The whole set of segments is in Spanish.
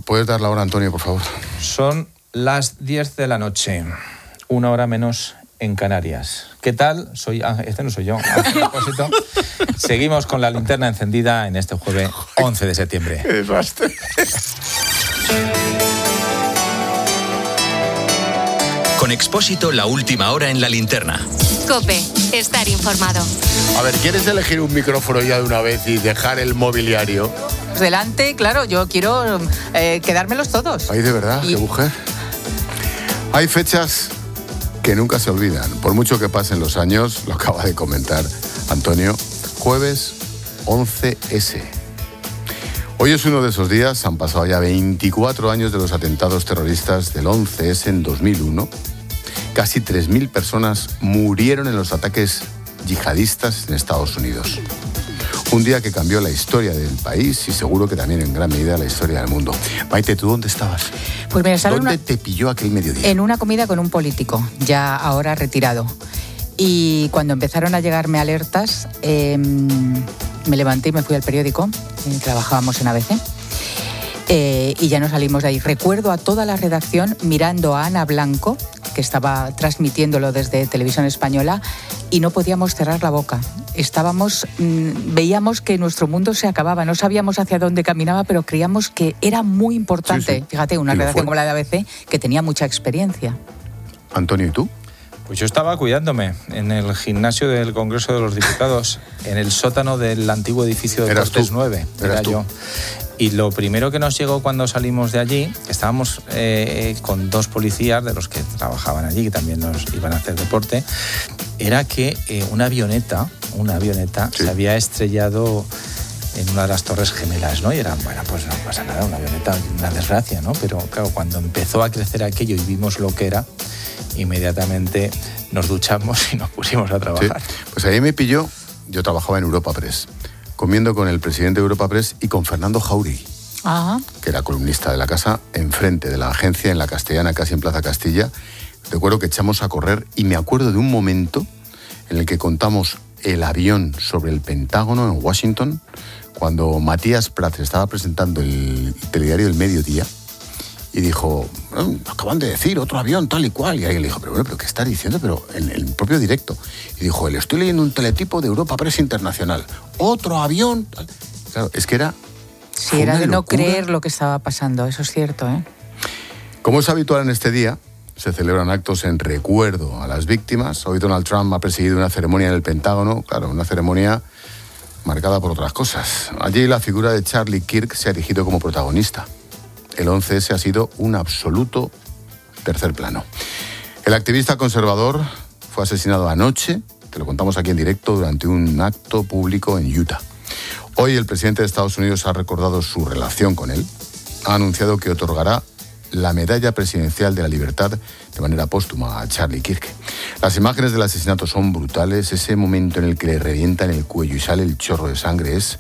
¿Puedes dar la hora, Antonio, por favor? Son las 10 de la noche, 1 hora menos en Canarias. ¿Qué tal? Este no soy yo. A propósito, seguimos con la linterna encendida en este jueves 11 de septiembre. ¡Qué desastre! Con Expósito, la última hora en la linterna. COPE, estar informado. A ver, ¿quieres elegir un micrófono ya de una vez y dejar el mobiliario? Delante, claro, yo quiero quedármelos todos. Ay, de verdad, qué mujer. Hay fechas que nunca se olvidan, por mucho que pasen los años, lo acaba de comentar Antonio. Jueves 11S. Hoy es uno de esos días, han pasado ya 24 años de los atentados terroristas del 11S en 2001. Casi 3.000 personas murieron en los ataques yihadistas en Estados Unidos. Un día que cambió la historia del país y seguro que también en gran medida la historia del mundo. Maite, ¿tú dónde estabas? Pues mira, ¿Dónde te pilló aquel mediodía? En una comida con un político, ya ahora retirado. Y cuando empezaron a llegarme alertas, me levanté y me fui al periódico, trabajábamos en ABC, y ya no salimos de ahí. Recuerdo a toda la redacción mirando a Ana Blanco, que estaba transmitiéndolo desde Televisión Española, y no podíamos cerrar la boca. Veíamos que nuestro mundo se acababa, no sabíamos hacia dónde caminaba, pero creíamos que era muy importante. Sí. Fíjate, una redacción como la de ABC, que tenía mucha experiencia. Antonio, ¿y tú? Pues yo estaba cuidándome en el gimnasio del Congreso de los Diputados, en el sótano del antiguo edificio de Cortes 9. Era yo. Y lo primero que nos llegó cuando salimos de allí, estábamos con 2 policías de los que trabajaban allí, que también nos iban a hacer deporte, era que una avioneta sí, se había estrellado en una de las torres gemelas, ¿no? Y era, bueno, pues no pasa nada, una avioneta, una desgracia, ¿no? Pero claro, cuando empezó a crecer aquello y vimos lo que era, inmediatamente nos duchamos y nos pusimos a trabajar. Sí. Pues ahí me pilló, yo trabajaba en Europa Press, comiendo con el presidente de Europa Press y con Fernando Jauregui, que era columnista de la casa, enfrente de la agencia, en la Castellana, casi en Plaza Castilla. Recuerdo que echamos a correr y me acuerdo de un momento en el que contamos el avión sobre el Pentágono en Washington, cuando Matías Prats estaba presentando el telediario El Mediodía y dijo, acaban de decir otro avión tal y cual, y alguien le dijo, pero ¿qué está diciendo? Pero en el propio directo. Y dijo, le estoy leyendo un teletipo de Europa Press Internacional, otro avión. Claro, es que era... Sí, era de no creer lo que estaba pasando, eso es cierto, ¿eh? Como es habitual en este día, se celebran actos en recuerdo a las víctimas. Hoy Donald Trump ha presidido una ceremonia en el Pentágono, claro, una ceremonia marcada por otras cosas. Allí la figura de Charlie Kirk se ha erigido como protagonista. El 11S ha sido un absoluto tercer plano. El activista conservador fue asesinado anoche, te lo contamos aquí en directo, durante un acto público en Utah. Hoy el presidente de Estados Unidos ha recordado su relación con él. Ha anunciado que otorgará la Medalla Presidencial de la Libertad de manera póstuma a Charlie Kirk. Las imágenes del asesinato son brutales. Ese momento en el que le revientan el cuello y sale el chorro de sangre es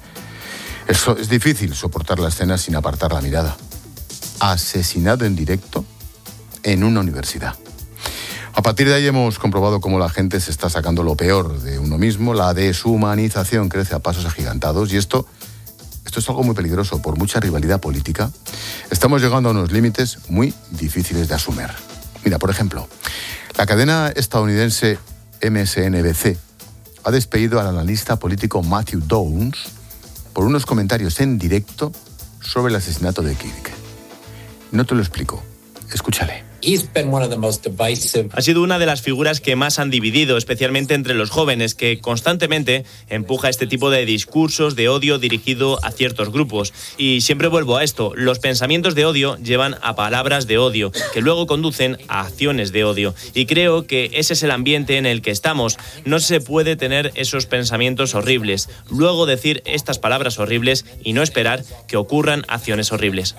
difícil soportar la escena sin apartar la mirada. Asesinado en directo en una universidad. A partir de ahí hemos comprobado cómo la gente se está sacando lo peor de uno mismo. La deshumanización crece a pasos agigantados y esto es algo muy peligroso. Por mucha rivalidad política, estamos llegando a unos límites muy difíciles de asumir. Mira, por ejemplo, la cadena estadounidense MSNBC ha despedido al analista político Matthew Downs por unos comentarios en directo sobre el asesinato de Kirk. No te lo explico. Escúchale. Ha sido una de las figuras que más han dividido, especialmente entre los jóvenes, que constantemente empuja este tipo de discursos de odio dirigido a ciertos grupos. Y siempre vuelvo a esto, los pensamientos de odio llevan a palabras de odio, que luego conducen a acciones de odio. Y creo que ese es el ambiente en el que estamos. No se puede tener esos pensamientos horribles, luego decir estas palabras horribles y no esperar que ocurran acciones horribles.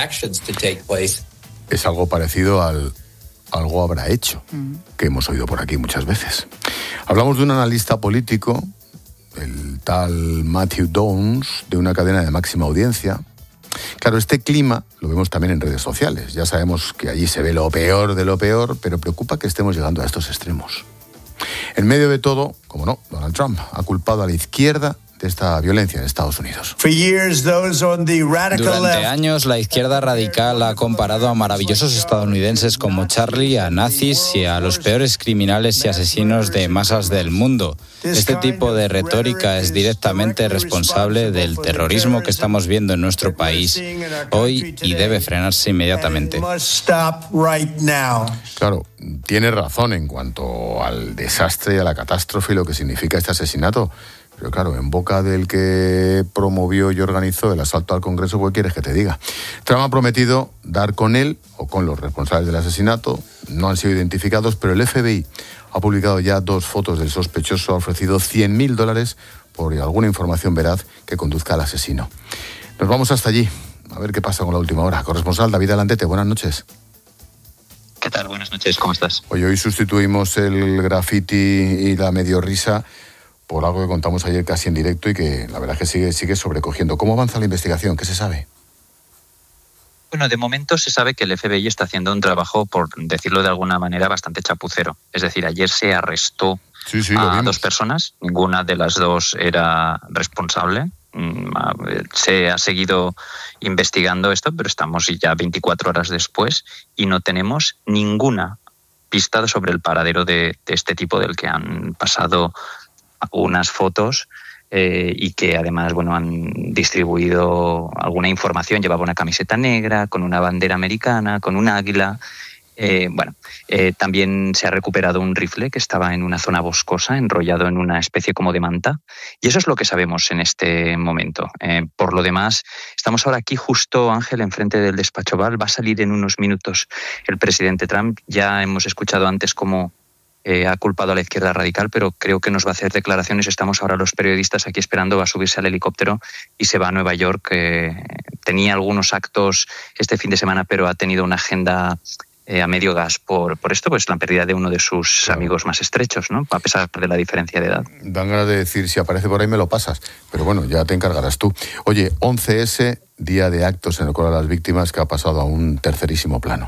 Es algo parecido al algo habrá hecho, que hemos oído por aquí muchas veces. Hablamos de un analista político, el tal Matthew Downs, de una cadena de máxima audiencia. Claro, este clima lo vemos también en redes sociales. Ya sabemos que allí se ve lo peor de lo peor, pero preocupa que estemos llegando a estos extremos. En medio de todo, como no, Donald Trump ha culpado a la izquierda de esta violencia en Estados Unidos. Durante años, la izquierda radical ha comparado a maravillosos estadounidenses como Charlie, a nazis y a los peores criminales y asesinos de masas del mundo. Este tipo de retórica es directamente responsable del terrorismo que estamos viendo en nuestro país hoy y debe frenarse inmediatamente. Claro, tiene razón en cuanto al desastre y a la catástrofe y lo que significa este asesinato. Pero claro, en boca del que promovió y organizó el asalto al Congreso, ¿qué quieres que te diga? Trump ha prometido dar con él o con los responsables del asesinato. No han sido identificados, pero el FBI ha publicado ya 2 fotos del sospechoso. Ha ofrecido $100.000 por alguna información veraz que conduzca al asesino. Nos vamos hasta allí, a ver qué pasa con la última hora. Corresponsal David Alantete, buenas noches. ¿Qué tal? Buenas noches, ¿cómo estás? Hoy sustituimos el graffiti y la medio risa por algo que contamos ayer casi en directo y que la verdad es que sigue sobrecogiendo. ¿Cómo avanza la investigación? ¿Qué se sabe? Bueno, de momento se sabe que el FBI está haciendo un trabajo, por decirlo de alguna manera, bastante chapucero. Es decir, ayer se arrestó a 2 personas, ninguna de las 2 era responsable. Se ha seguido investigando esto, pero estamos ya 24 horas después y no tenemos ninguna pista sobre el paradero de este tipo, del que han pasado unas fotos y que además han distribuido alguna información. Llevaba una camiseta negra con una bandera americana, con un águila. También se ha recuperado un rifle que estaba en una zona boscosa, enrollado en una especie como de manta. Y eso es lo que sabemos en este momento. Por lo demás, estamos ahora aquí justo, Ángel, enfrente del despacho Oval. Va a salir en unos minutos el presidente Trump. Ya hemos escuchado antes cómo ha culpado a la izquierda radical, pero creo que nos va a hacer declaraciones. Estamos ahora los periodistas aquí esperando, va a subirse al helicóptero y se va a Nueva York. Tenía algunos actos este fin de semana, pero ha tenido una agenda a medio gas por esto, pues la pérdida de uno de sus amigos más estrechos, ¿no? A pesar de la diferencia de edad. Dan ganas de decir, si aparece por ahí me lo pasas, pero bueno, ya te encargarás tú. Oye, 11S, día de actos en el cual a las víctimas, que ha pasado a un tercerísimo plano.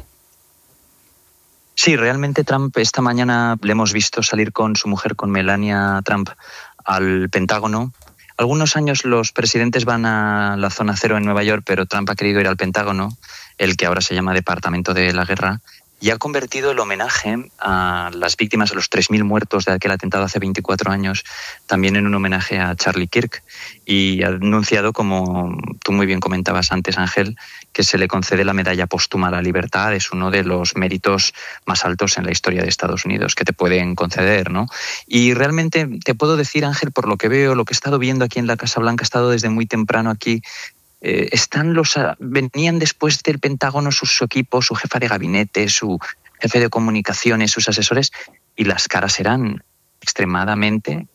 Sí, realmente Trump esta mañana le hemos visto salir con su mujer, con Melania Trump, al Pentágono. Algunos años los presidentes van a la zona cero en Nueva York, pero Trump ha querido ir al Pentágono, el que ahora se llama Departamento de la Guerra, y ha convertido el homenaje a las víctimas, a los 3.000 muertos de aquel atentado hace 24 años, también en un homenaje a Charlie Kirk, y ha anunciado, como tú muy bien comentabas antes, Ángel, que se le concede la medalla póstuma a la libertad. Es uno de los méritos más altos en la historia de Estados Unidos que te pueden conceder, ¿no? Y realmente te puedo decir, Ángel, por lo que veo, lo que he estado viendo aquí en la Casa Blanca, he estado desde muy temprano aquí, venían después del Pentágono su equipo, su jefa de gabinete, su jefe de comunicaciones, sus asesores, y las caras eran extremadamente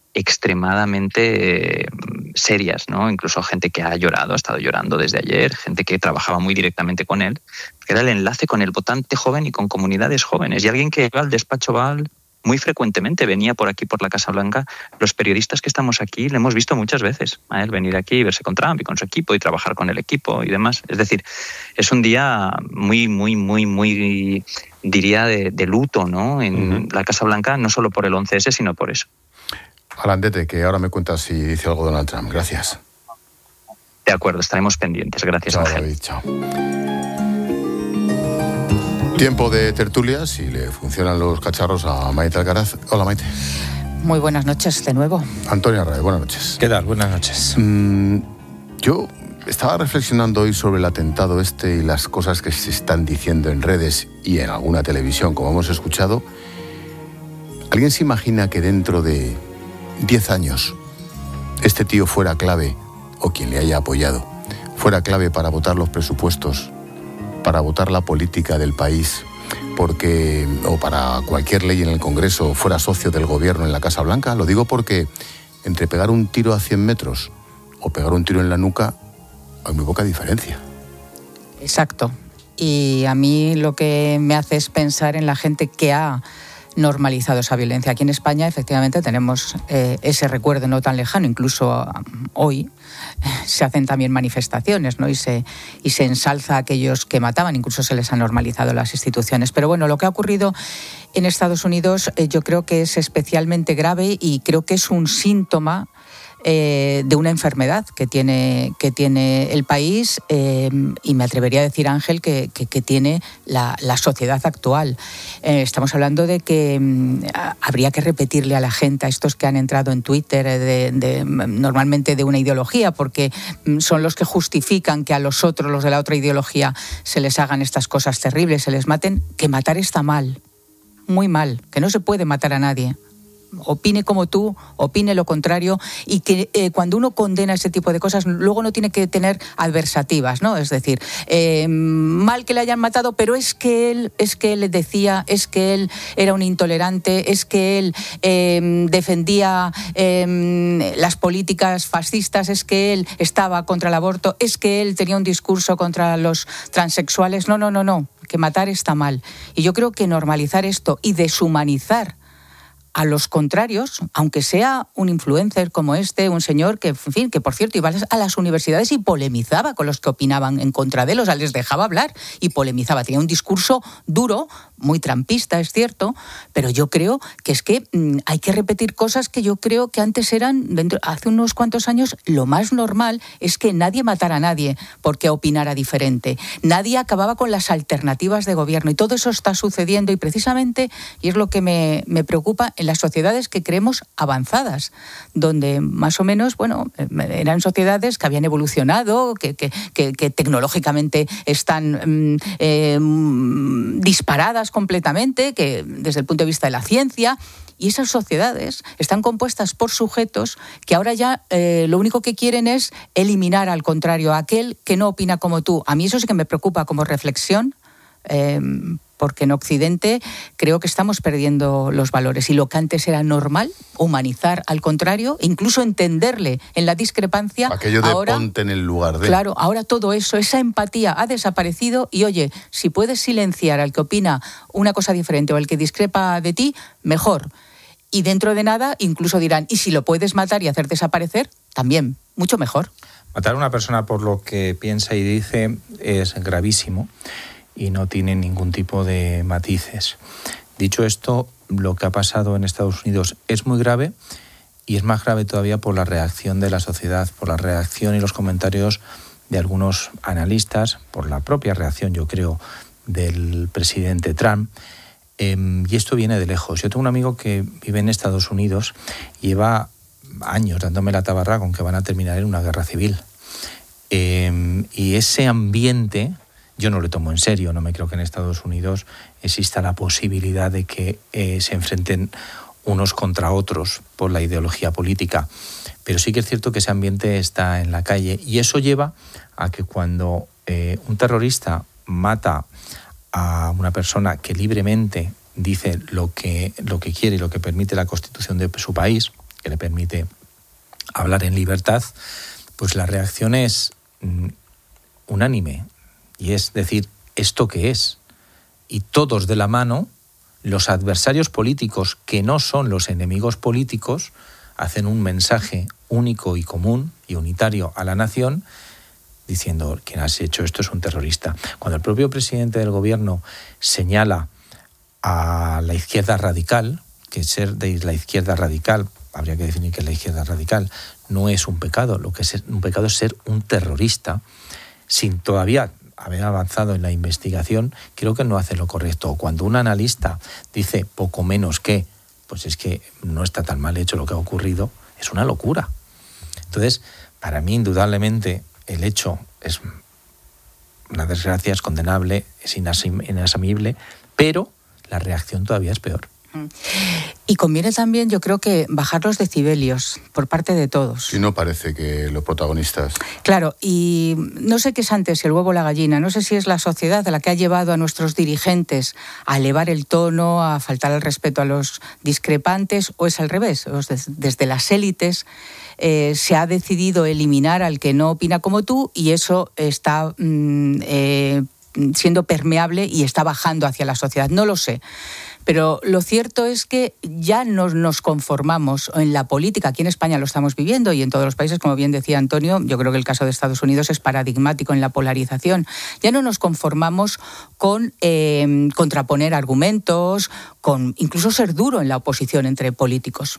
serias, ¿no? Incluso gente que ha estado llorando desde ayer, gente que trabajaba muy directamente con él, que era el enlace con el votante joven y con comunidades jóvenes, y alguien que iba al despacho Oval muy frecuentemente, venía por aquí, por la Casa Blanca. Los periodistas que estamos aquí le hemos visto muchas veces a él venir aquí y verse con Trump y con su equipo y trabajar con el equipo y demás. Es decir, es un día muy, diría, de luto, ¿no? En la Casa Blanca, no solo por el 11S, sino por eso. Alandete, que ahora me cuentas si dice algo Donald Trump. Gracias. De acuerdo, estaremos pendientes. Gracias, chao, Ángel. David, chao. Tiempo de tertulias y le funcionan los cacharros a Maite Alcaraz. Hola, Maite. Muy buenas noches de nuevo. Antonio Array, buenas noches. ¿Qué tal? Buenas noches. Yo estaba reflexionando hoy sobre el atentado y las cosas que se están diciendo en redes y en alguna televisión, como hemos escuchado. ¿Alguien se imagina que dentro de 10 años este tío fuera clave, o quien le haya apoyado, fuera clave para votar los presupuestos, para votar la política del país, o para cualquier ley en el Congreso, fuera socio del gobierno en la Casa Blanca? Lo digo porque entre pegar un tiro a 100 metros o pegar un tiro en la nuca hay muy poca diferencia. Exacto. Y a mí lo que me hace es pensar en la gente que ha normalizado esa violencia. Aquí en España, efectivamente, tenemos ese recuerdo no tan lejano. Incluso hoy se hacen también manifestaciones, ¿no? Y se ensalza a aquellos que mataban. Incluso se les ha normalizado las instituciones. Pero bueno, lo que ha ocurrido en Estados Unidos yo creo que es especialmente grave y creo que es un síntoma de una enfermedad que tiene el país y me atrevería a decir, Ángel, que tiene la sociedad actual. Estamos hablando de que habría que repetirle a la gente, a estos que han entrado en Twitter normalmente de una ideología, porque son los que justifican que a los otros, los de la otra ideología, se les hagan estas cosas terribles, se les maten, que matar está mal, muy mal, que no se puede matar a nadie. Opine como tú, opine lo contrario, y que cuando uno condena ese tipo de cosas luego no tiene que tener adversativas, ¿no? Es decir, mal que le hayan matado, pero es que él decía, es que él era un intolerante, es que él defendía las políticas fascistas, es que él estaba contra el aborto, es que él tenía un discurso contra los transexuales. No, que matar está mal. Y yo creo que normalizar esto y deshumanizar a los contrarios, aunque sea un influencer como un señor que, en fin, que por cierto iba a las universidades y polemizaba con los que opinaban en contra de él, o sea, les dejaba hablar y polemizaba. Tenía un discurso duro, muy trampista, es cierto, pero yo creo que es que hay que repetir cosas que yo creo que antes eran, hace unos cuantos años, lo más normal es que nadie matara a nadie porque opinara diferente. Nadie acababa con las alternativas de gobierno y todo eso está sucediendo y precisamente, y es lo que me preocupa, en las sociedades que creemos avanzadas, donde más o menos, eran sociedades que habían evolucionado, que tecnológicamente están disparadas completamente, que desde el punto de vista de la ciencia, y esas sociedades están compuestas por sujetos que ahora ya lo único que quieren es eliminar al contrario, a aquel que no opina como tú. A mí eso sí que me preocupa como reflexión, porque en Occidente creo que estamos perdiendo los valores y lo que antes era normal, humanizar al contrario, incluso entenderle en la discrepancia. Aquello de ahora, ponte en el lugar de... Claro, ahora todo eso, esa empatía ha desaparecido y oye, si puedes silenciar al que opina una cosa diferente o al que discrepa de ti, mejor. Y dentro de nada incluso dirán, y si lo puedes matar y hacer desaparecer, también, mucho mejor. Matar a una persona por lo que piensa y dice es gravísimo y no tiene ningún tipo de matices. Dicho esto, lo que ha pasado en Estados Unidos es muy grave y es más grave todavía por la reacción de la sociedad, por la reacción y los comentarios de algunos analistas, por la propia reacción, yo creo, del presidente Trump. Y esto viene de lejos. Yo tengo un amigo que vive en Estados Unidos y lleva años dándome la tabarra con que van a terminar en una guerra civil. Y ese ambiente yo no lo tomo en serio, no me creo que en Estados Unidos exista la posibilidad de que se enfrenten unos contra otros por la ideología política. Pero sí que es cierto que ese ambiente está en la calle y eso lleva a que cuando un terrorista mata a una persona que libremente dice lo que quiere y lo que permite la Constitución de su país, que le permite hablar en libertad, pues la reacción es unánime. Y es decir, ¿esto qué es? Y todos de la mano, los adversarios políticos, que no son los enemigos políticos, hacen un mensaje único y común y unitario a la nación, diciendo, quien ha hecho esto es un terrorista. Cuando el propio presidente del gobierno señala a la izquierda radical, que ser de la izquierda radical, habría que definir que la izquierda radical no es un pecado, lo que es un pecado es ser un terrorista, sin todavía haber avanzado en la investigación, creo que no hace lo correcto. Cuando un analista dice poco menos que, pues es que no está tan mal hecho lo que ha ocurrido, es una locura. Entonces, para mí, indudablemente, el hecho es una desgracia, es condenable, es inasumible, pero la reacción todavía es peor. Y conviene también, yo creo que bajar los decibelios por parte de todos. Si no parece que los protagonistas... Claro, y no sé qué es antes, si el huevo o la gallina, no sé si es la sociedad la que ha llevado a nuestros dirigentes a elevar el tono, a faltar el respeto a los discrepantes, o es al revés, desde las élites se ha decidido eliminar al que no opina como tú y eso está siendo permeable y está bajando hacia la sociedad, no lo sé. Pero lo cierto es que ya nos conformamos en la política, aquí en España lo estamos viviendo y en todos los países, como bien decía Antonio, yo creo que el caso de Estados Unidos es paradigmático en la polarización. Ya no nos conformamos con contraponer argumentos, con incluso ser duro en la oposición entre políticos.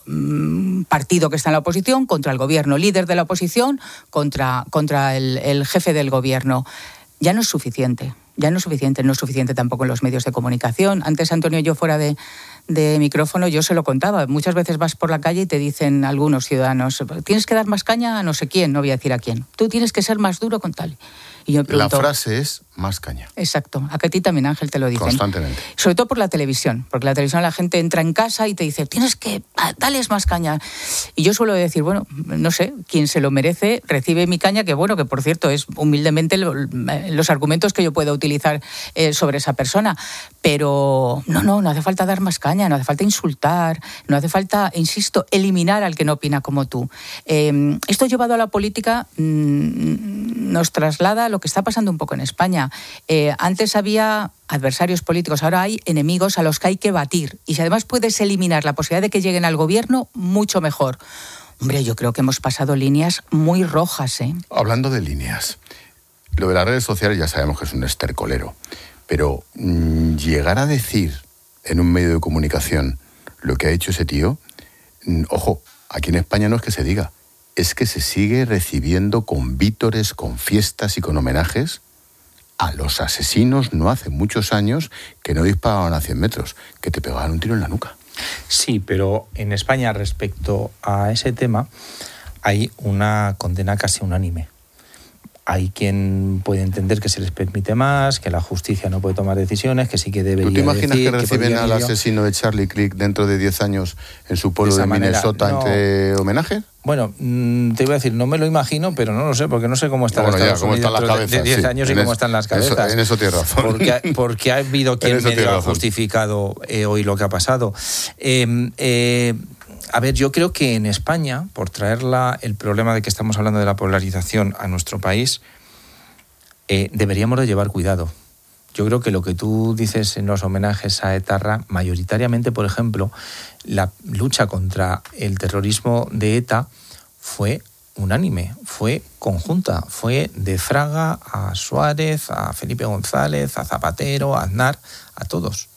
partido que está en la oposición, contra el gobierno, líder de la oposición, contra el jefe del gobierno. Ya no es suficiente. No es suficiente tampoco en los medios de comunicación. Antes, Antonio, yo fuera de micrófono, yo se lo contaba. Muchas veces vas por la calle y te dicen algunos ciudadanos, tienes que dar más caña a no sé quién, no voy a decir a quién. Tú tienes que ser más duro con tal. Y yo me pregunto, la frase es más caña. Exacto. A ti también, Ángel, te lo dicen. Constantemente. Sobre todo por la televisión, porque la televisión la gente entra en casa y te dice, tienes que darles más caña. Y yo suelo decir, bueno, no sé, quien se lo merece recibe mi caña, que bueno, que por cierto es humildemente los argumentos que yo puedo utilizar sobre esa persona. Pero no hace falta dar más caña, no hace falta insultar, no hace falta, insisto, eliminar al que no opina como tú. Esto llevado a la política nos traslada a lo que está pasando un poco en España. Antes había adversarios políticos, ahora hay enemigos a los que hay que batir. Y si además puedes eliminar la posibilidad de que lleguen al gobierno, mucho mejor. Hombre, yo creo que hemos pasado líneas muy rojas, ¿eh? Hablando de líneas, lo de las redes sociales ya sabemos que es un estercolero, pero llegar a decir en un medio de comunicación lo que ha hecho ese tío, ojo, aquí en España no es que se diga, es que se sigue recibiendo con vítores, con fiestas y con homenajes a los asesinos no hace muchos años que no disparaban a 100 metros, que te pegaban un tiro en la nuca. Sí, pero en España respecto a ese tema hay una condena casi unánime. Hay quien puede entender que se les permite más, que la justicia no puede tomar decisiones, que sí que debería. ¿Tú te imaginas decir, que reciben al asesino de Charlie Kirk dentro de 10 años en su pueblo de Minnesota entre homenaje? Bueno, te iba a decir, no me lo imagino, pero no lo sé, porque no sé cómo están Estados Unidos dentro de 10 años y cómo están las cabezas. En eso tienes razón. Porque ha habido quien medio ha justificado hoy lo que ha pasado. A ver, yo creo que en España, por traer el problema de que estamos hablando de la polarización a nuestro país, deberíamos de llevar cuidado. Yo creo que lo que tú dices en los homenajes a ETA, mayoritariamente, por ejemplo, la lucha contra el terrorismo de ETA fue unánime, fue conjunta, fue de Fraga a Suárez, a Felipe González, a Zapatero, a Aznar, a todos.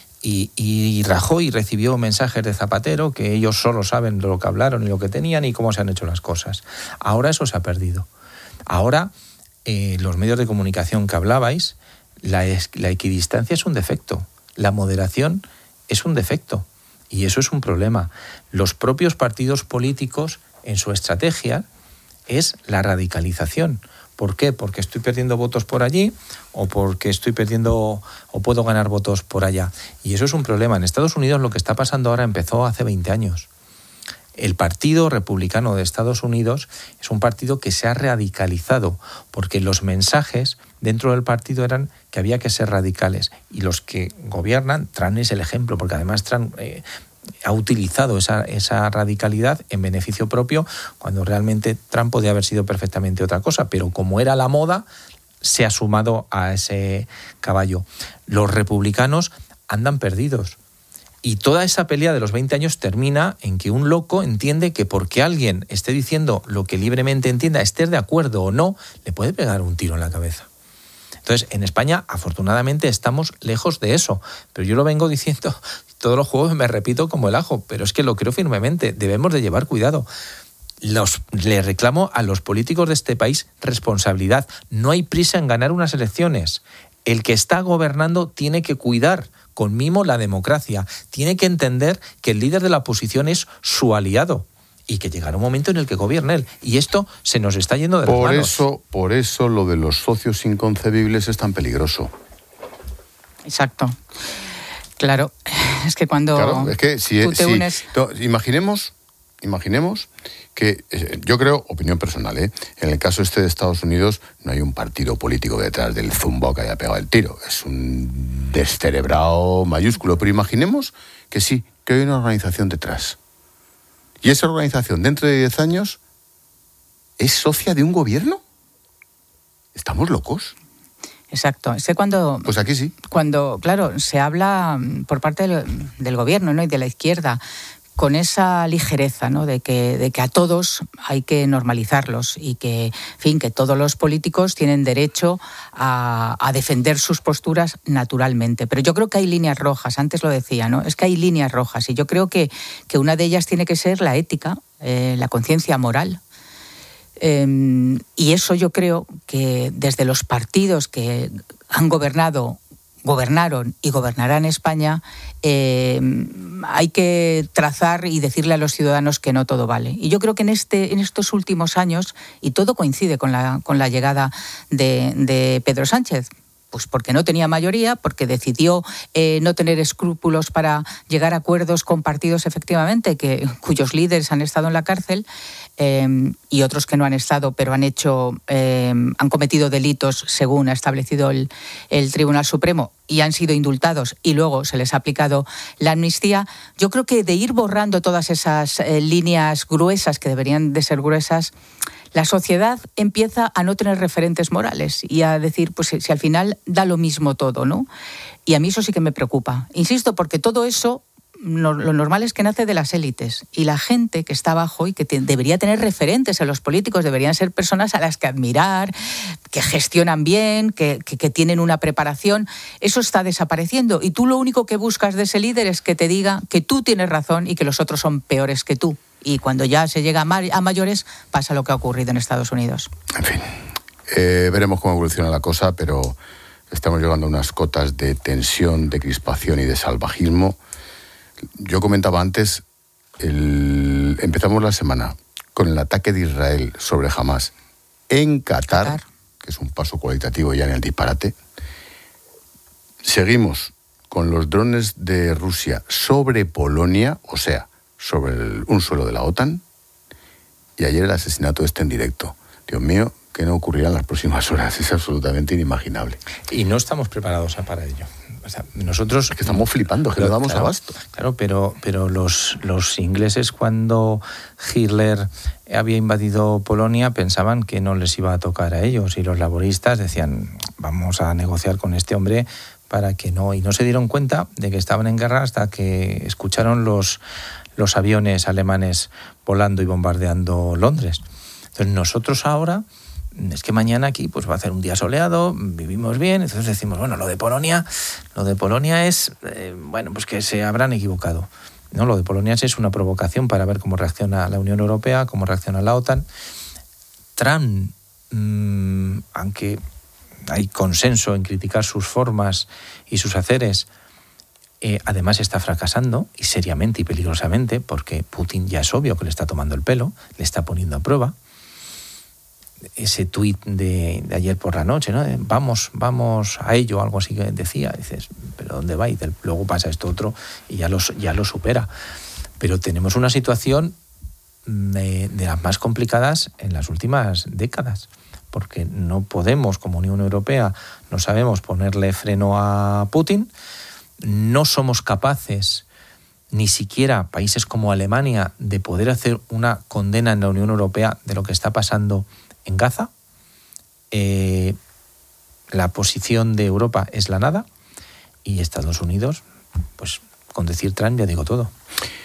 Y Rajoy recibió mensajes de Zapatero que ellos solo saben de lo que hablaron y lo que tenían y cómo se han hecho las cosas. Ahora eso se ha perdido. Ahora los medios de comunicación que hablabais, la equidistancia es un defecto, la moderación es un defecto y eso es un problema. Los propios partidos políticos en su estrategia es la radicalización. ¿Por qué? Porque estoy perdiendo votos por allí o porque estoy perdiendo o puedo ganar votos por allá. Y eso es un problema. En Estados Unidos lo que está pasando ahora empezó hace 20 años. El Partido Republicano de Estados Unidos es un partido que se ha radicalizado porque los mensajes dentro del partido eran que había que ser radicales. Y los que gobiernan, Trump es el ejemplo, porque además Trump ha utilizado esa radicalidad en beneficio propio cuando realmente Trump podía haber sido perfectamente otra cosa, pero como era la moda, se ha sumado a ese caballo. Los republicanos andan perdidos. Y toda esa pelea de los 20 años termina en que un loco entiende que porque alguien esté diciendo lo que libremente entienda, esté de acuerdo o no, le puede pegar un tiro en la cabeza. Entonces, en España, afortunadamente, estamos lejos de eso. Pero yo lo vengo diciendo, todos los juegos me repito como el ajo, pero es que lo creo firmemente, debemos de llevar cuidado. Le reclamo a los políticos de este país responsabilidad. No hay prisa en ganar unas elecciones. El que está gobernando tiene que cuidar con mimo la democracia. Tiene que entender que el líder de la oposición es su aliado y que llegará un momento en el que gobierne él. Y esto se nos está yendo de las manos. Por eso lo de los socios inconcebibles es tan peligroso. Exacto. Claro, es que cuando tú te unes... Imaginemos que, yo creo, opinión personal, en el caso de Estados Unidos no hay un partido político detrás del zumbo que haya pegado el tiro. Es un descerebrado mayúsculo. Pero imaginemos que sí, que hay una organización detrás. Y esa organización, dentro de 10 años, ¿es socia de un gobierno? ¿Estamos locos? Exacto. Es que cuando... Pues aquí sí. Cuando, claro, se habla por parte del gobierno, ¿no?, y de la izquierda, con esa ligereza, ¿no? de que a todos hay que normalizarlos y que, en fin, que todos los políticos tienen derecho a defender sus posturas naturalmente. Pero yo creo que hay líneas rojas, antes lo decía, ¿no? Es que hay líneas rojas y yo creo que una de ellas tiene que ser la ética, la conciencia moral. Y eso yo creo que desde los partidos que han gobernaron y gobernarán España, hay que trazar y decirle a los ciudadanos que no todo vale. Y yo creo que en estos últimos años, y todo coincide con la llegada de Pedro Sánchez, pues porque no tenía mayoría, porque decidió no tener escrúpulos para llegar a acuerdos con partidos efectivamente cuyos líderes han estado en la cárcel, y otros que no han estado, pero han cometido delitos según ha establecido el Tribunal Supremo y han sido indultados y luego se les ha aplicado la amnistía. Yo creo que de ir borrando todas esas líneas gruesas que deberían de ser gruesas, la sociedad empieza a no tener referentes morales y a decir, pues si al final da lo mismo todo, ¿no? Y a mí eso sí que me preocupa. Insisto, porque todo eso, lo normal es que nace de las élites. Y la gente que está abajo y que debería tener referentes en los políticos, deberían ser personas a las que admirar, que gestionan bien, que tienen una preparación. Eso está desapareciendo. Y tú lo único que buscas de ese líder es que te diga que tú tienes razón y que los otros son peores que tú. Y cuando ya se llega a mayores, pasa lo que ha ocurrido en Estados Unidos. En fin, veremos cómo evoluciona la cosa, pero estamos llegando a unas cotas de tensión, de crispación y de salvajismo. Yo comentaba antes, empezamos la semana con el ataque de Israel sobre Hamás en Qatar, que es un paso cualitativo ya en el disparate. Seguimos con los drones de Rusia sobre Polonia, o sea, sobre un suelo de la OTAN, y ayer el asesinato en directo. Dios mío, que no ocurrirá en las próximas horas, es absolutamente inimaginable. Y no estamos preparados para ello. O sea, nosotros... Es que estamos flipando, es que no damos abasto. Claro, pero los ingleses, cuando Hitler había invadido Polonia, pensaban que no les iba a tocar a ellos, y los laboristas decían, vamos a negociar con este hombre para que no... Y no se dieron cuenta de que estaban en guerra hasta que escucharon los aviones alemanes volando y bombardeando Londres. Entonces nosotros ahora, es que mañana aquí pues va a ser un día soleado, vivimos bien, entonces decimos, bueno, lo de Polonia es, pues que se habrán equivocado. No, lo de Polonia es una provocación para ver cómo reacciona la Unión Europea, cómo reacciona la OTAN. Trump, aunque hay consenso en criticar sus formas y sus haceres, además está fracasando, y seriamente y peligrosamente, porque Putin ya es obvio que le está tomando el pelo, le está poniendo a prueba. Ese tuit de ayer por la noche, ¿no? Vamos a ello, algo así que decía. Dices, ¿pero dónde va? Y luego pasa esto otro y ya lo supera. Pero tenemos una situación de las más complicadas en las últimas décadas, porque no podemos, como Unión Europea, no sabemos ponerle freno a Putin. No somos capaces, ni siquiera países como Alemania, de poder hacer una condena en la Unión Europea de lo que está pasando en Gaza. La posición de Europa es la nada, y Estados Unidos, pues con decir Trump ya digo todo.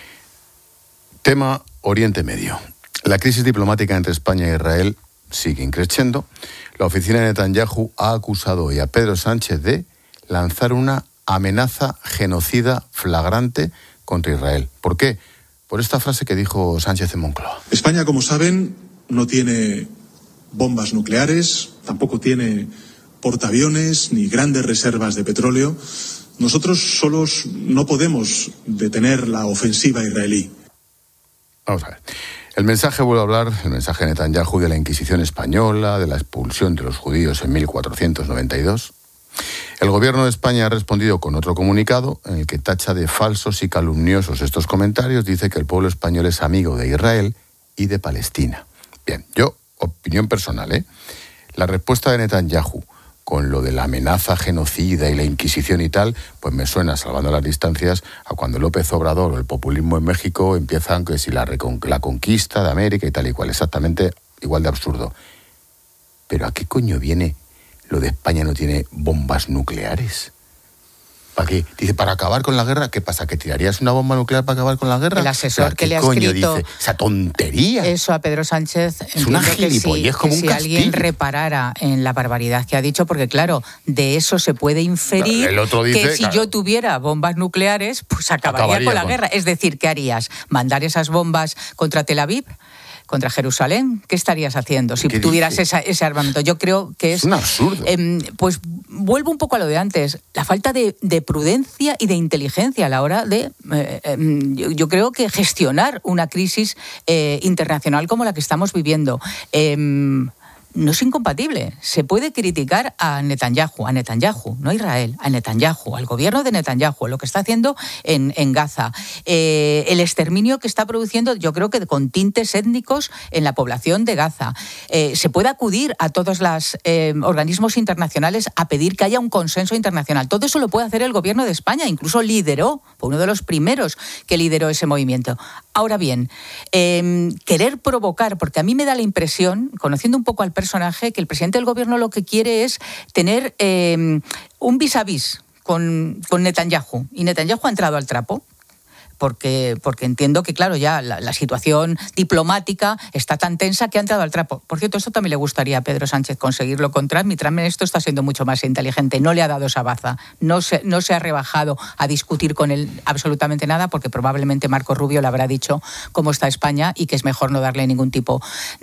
Tema Oriente Medio. La crisis diplomática entre España e Israel sigue increciendo. La oficina de Netanyahu ha acusado hoy a Pedro Sánchez de lanzar una amenaza genocida flagrante contra Israel. ¿Por qué? Por esta frase que dijo Sánchez en Moncloa. España, como saben, no tiene bombas nucleares, tampoco tiene portaaviones ni grandes reservas de petróleo. Nosotros solos no podemos detener la ofensiva israelí. Vamos a ver. El mensaje vuelve a hablar, el mensaje de Netanyahu, de la Inquisición española, de la expulsión de los judíos en 1492. El gobierno de España ha respondido con otro comunicado en el que tacha de falsos y calumniosos estos comentarios. Dice que el pueblo español es amigo de Israel y de Palestina. Bien, yo, opinión personal, la respuesta de Netanyahu con lo de la amenaza genocida y la Inquisición y tal, pues me suena, salvando las distancias, a cuando López Obrador o el populismo en México empiezan que si la conquista de América y tal y cual, exactamente igual de absurdo. Pero ¿a qué coño viene lo de España no tiene bombas nucleares? ¿Para qué? Dice, para acabar con la guerra. ¿Qué pasa? ¿Que tirarías una bomba nuclear para acabar con la guerra? El asesor que le ha escrito dice, esa tontería. Eso a Pedro Sánchez, es una gilipollez, como un si alguien reparara en la barbaridad que ha dicho, porque claro, de eso se puede inferir el otro dice, que si yo tuviera bombas nucleares, pues acabaría con la guerra. Es decir, ¿qué harías? ¿Mandar esas bombas contra Tel Aviv? ¿Contra Jerusalén? ¿Qué estarías haciendo si tuvieras ese armamento? Yo creo que es un absurdo. Pues vuelvo un poco a lo de antes. La falta de prudencia y de inteligencia a la hora de, yo creo que gestionar una crisis internacional como la que estamos viviendo. No es incompatible. Se puede criticar a Netanyahu, no a Israel, a Netanyahu, al gobierno de Netanyahu, lo que está haciendo en Gaza, el exterminio que está produciendo, yo creo que con tintes étnicos en la población de Gaza. Se puede acudir a todos los organismos internacionales a pedir que haya un consenso internacional. Todo eso lo puede hacer el gobierno de España, incluso fue uno de los primeros que lideró ese movimiento. Ahora bien, querer provocar, porque a mí me da la impresión, conociendo un poco al personaje, que el presidente del gobierno lo que quiere es tener un vis a vis con Netanyahu. Y Netanyahu ha entrado al trapo. Porque entiendo que, claro, ya la situación diplomática está tan tensa que ha entrado al trapo. Por cierto, esto también le gustaría a Pedro Sánchez conseguirlo con Trump. Y Trump en esto está siendo mucho más inteligente. No le ha dado esa baza. No se ha rebajado a discutir con él absolutamente nada, porque probablemente Marco Rubio le habrá dicho cómo está España y que es mejor no darle ningún tipo